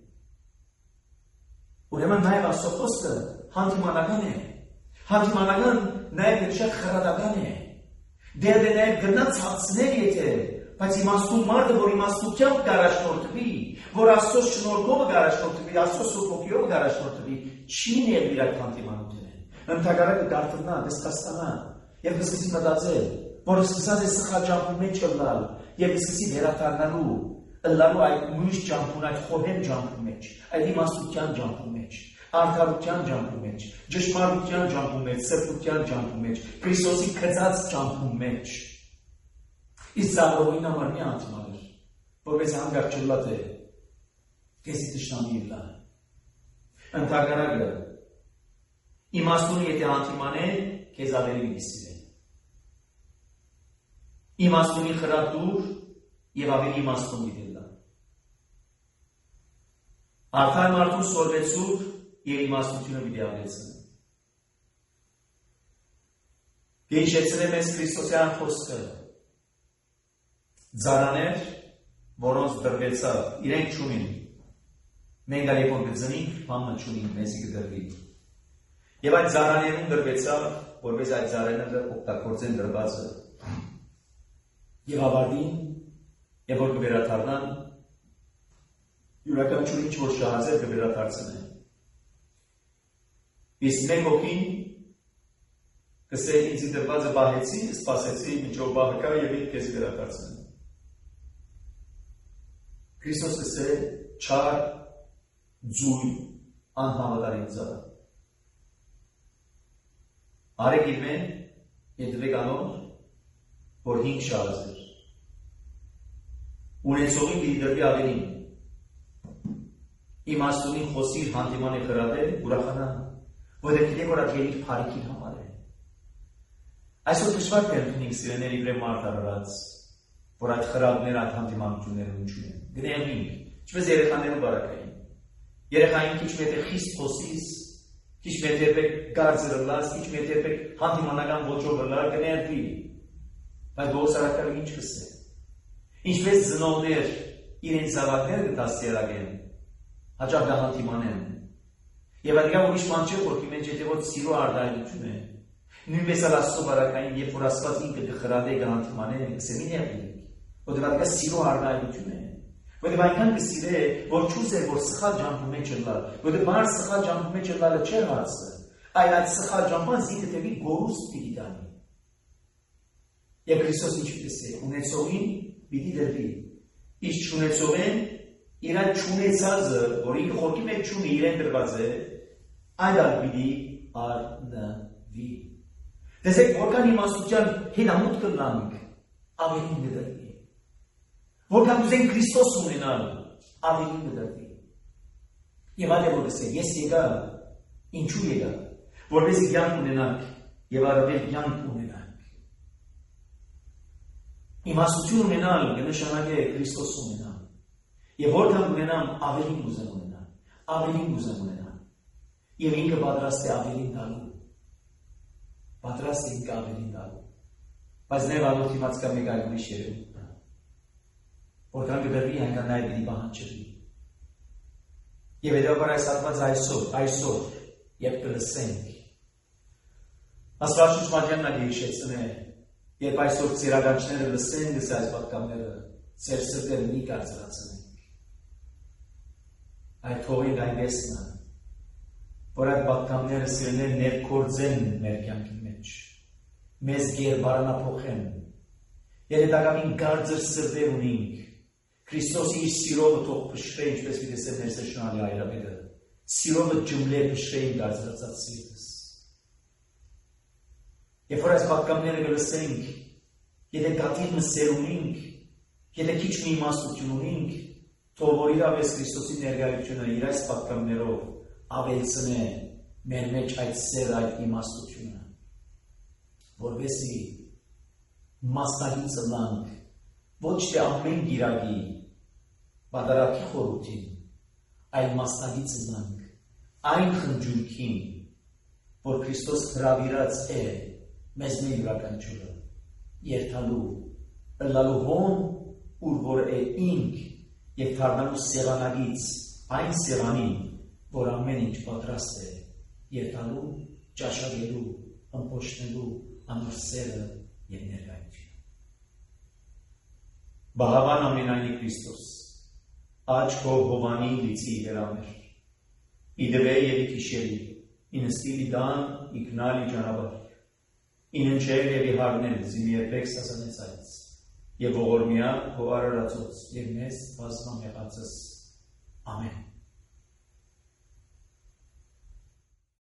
Ուրեմն նաեւ Աստծո խոսքը հանդիմանական է։ Հանդիմանական նաև շատ խրատական է։ Դեր դե նաև գնաց հացներ եթե, բայց իմաստուն մարդը, որ իմաստությամբ գարաշնորթվի, որ Աստծո շնորհքով գարաշնորթվի, Աստծո սուրբ գարաշնորթվի, չի նել իր հանդիմանությունը։ Ընդհակառակը դարձնա, դեսկաստանա, եւ սկսի մտածել, որ սկսած է սխալ ջամփու մեջ ելնալ, եւ սկսի վերադառնալու, ըլլալու այդ մույս ջամփուն, այդ խոհեմ ջամփու մեջ, այդ իմաստության ջամփու մեջ։ Արդարության ջամփու մեջ, ճշմարտության ջամփու մեջ, սրբության ջամփու մեջ, Քրիստոսի քծած ջամփու մեջ։ Իսկ ծառայողին համար մի անցմալ էր, որպես հանգարտ չլա թե քեզի տշնամի լա։ Ընդհակառակը իմաստունը եթե հանդիման է, քեզ ավելի միսի է։ Իմաստունի խրատուր եւ ավելի իմաստուն դիտելա։ Արդար մարդուն սորվեցուր եւ իմաստությունը պիտի ավելցնե։ Գեշեցնե մեզ Քրիստոսյան խոսքը։ Ձարաներ, որոնց դրվեցավ, իրենք չունին։ Մենք ալի որ գծնենք, բանը չունին, մեզի կդրվի։ Եվ այդ ձարաներուն դրվեցավ, որպես այդ ձարաները օգտագործեն դրվածը։ Եվ ավարտին, եւ որ կվերադառնան, յուրաքանչյուր ինչ որ շահազեր կվերադարձնեն։ Իսկ մենք ոգին կսե ինձ դրվածը բահեցի, սպասեցի, միջով բահը կա և ինք կեզ վերադարձնեմ։ Քրիստոս կսե չար, ձույն, անհավատարին ձավը։ Արեք իր մեն, ենտվեք անոր, որ հինգ շահազեր։ Ունեցողին պիտի դրվի ավելին։ Իմաստունին խոսիր հանդիման է խրատել, ուրախանան, որտեղ գիտեք որ այդ երիք փարիքին համար է։ Այսօր դժվար թե ընդունենք սիրեների վրա մարդ արարած, որ այդ խրատները, այդ հանդիմանությունները ունի չունեն։ Գնեղինք, ինչպես երեխաներու բարակային։ Երեխային քիչ մետր խիստ խոսիս, քիչ մետր գարձր լաս, քիչ մետր հանդիմանական ոճով լար կներվի։ Բայց բողոսարակալը ինչ կսե։ Ինչպես ծնողներ իրենց զավակները դաստիարակեն, հաճախ հանդիմանեն։ Եվ այդ ուրիշ բան չէ, որ մենք եթե ոչ սիրո արտահայտություն է։ Նույնպես Աստծո բարակային, երբ որ Աստված ինքը կխրադե գանտիմանեն, կսեմին եղի։ Որտեղ դա սիրո արտահայտություն է։ Որտեղ այնքան կսիրե, որ չուզեր, որ սխալ ջանքում մեջ լա, որտեղ բար սխալ ջանքում մեջ լալը չէ հարցը, այլ այդ սխալ ջանքան զինքը տևի գորուստ պիտի դանի։ Եվ Քրիստոս ինչ պիտի ունեցողին պիտի դրվի։ Իսկ չունեցողին իր այդ չունեցածը, որ ինքը խորքի մեջ չունի, իրեն դրված է, այդ ալ պիտի արնվի։ Տեսեք, որքան իմաստության հինամուտ կլանք, ավելին կդրվի։ Որքան ուզենք Քրիստոս ունենալ, ավելին կդրվի։ Եվ այդ է որ կսեք, ես եկա, ինչու եկա, որպեսզի կյանք ունենանք և առավել կյանք ունենանք։ Իմաստություն ունենալ կնշանակե Քրիստոս ունենալ։ Եվ որքան ունենամ, ավելին կուզեմ ունենալ, ավելին կուզեմ ունենալ։ Եվ ինքը պատրաստ է ավելին տալու։ Պատրաստ է ինքը ավելին տալու։ Բայց նաև ալոթ իմաց կա մեկ այլ ուրիշ երևույթ։ Որքան կդրվի, այնքան նաև պիտի պահանջվի։ Եվ հետևաբար այս հատվածը այսօր, այսօր, երբ կլսենք, Աստված ճշմարտությանն ալ հիշեցնե, երբ այսօր ծիրագանչները լսեն լսի այս պատգամները, ձեր սրտերը մի կարծրացնենք։ Այդ թողին այնպես նա, որ այդ պատգամները սիրներ ներքործեն մեր կյանքի մեջ, մեզ գերբարանափոխեն, երետակամին գարձր սրտեր ունենք, Քրիստոսի իր սիրովը թող փշրե, ինչպես մի տեսել մեր սեշնալի այրապետը, սիրովը ջմլե փշրեին գարձրացած սիրտս։ Երբ որ այս պատգամները կլսենք, եթե գատիղ մսեր ունենք, եթե քիչ մի իմաստություն ունենք, թող որ իրավես Քրիստոսի ներկայությունը իր այս պատգամներով ավելցնե մեր մեջ այդ սերը, այդ իմաստությունը, որպեսզի մասնագիծը լանք, ոչ թե ամեն գիրակի բادرակի խորհրդին, այլ մասնագիծը լանք, այն խնջույքին, որ Քրիստոս հրավիրած է մեզ մեր յուրաքանչյուրը, երթալու, ըլլալու հոն, ուր որ է ինք և թարնալու սեղանագից այն սեղանին, որ ամեն ինչ պատրաստ է, երթալու, ճաշակելու, ըմպոչնելու անոր սերը և ներկայությունը։ Բահավան ամենայնի Քրիստոս, աչ քո հովանի լիցի հերամեր, իդվե և իքիշելի, ինստիլի դան, իքնալի ճանաբար, ինընչել և իհարնել զիմի երբեք սասանեց այց, և ողորմյա հո արարածոց և մեզ բազմամեղածս, ամեն։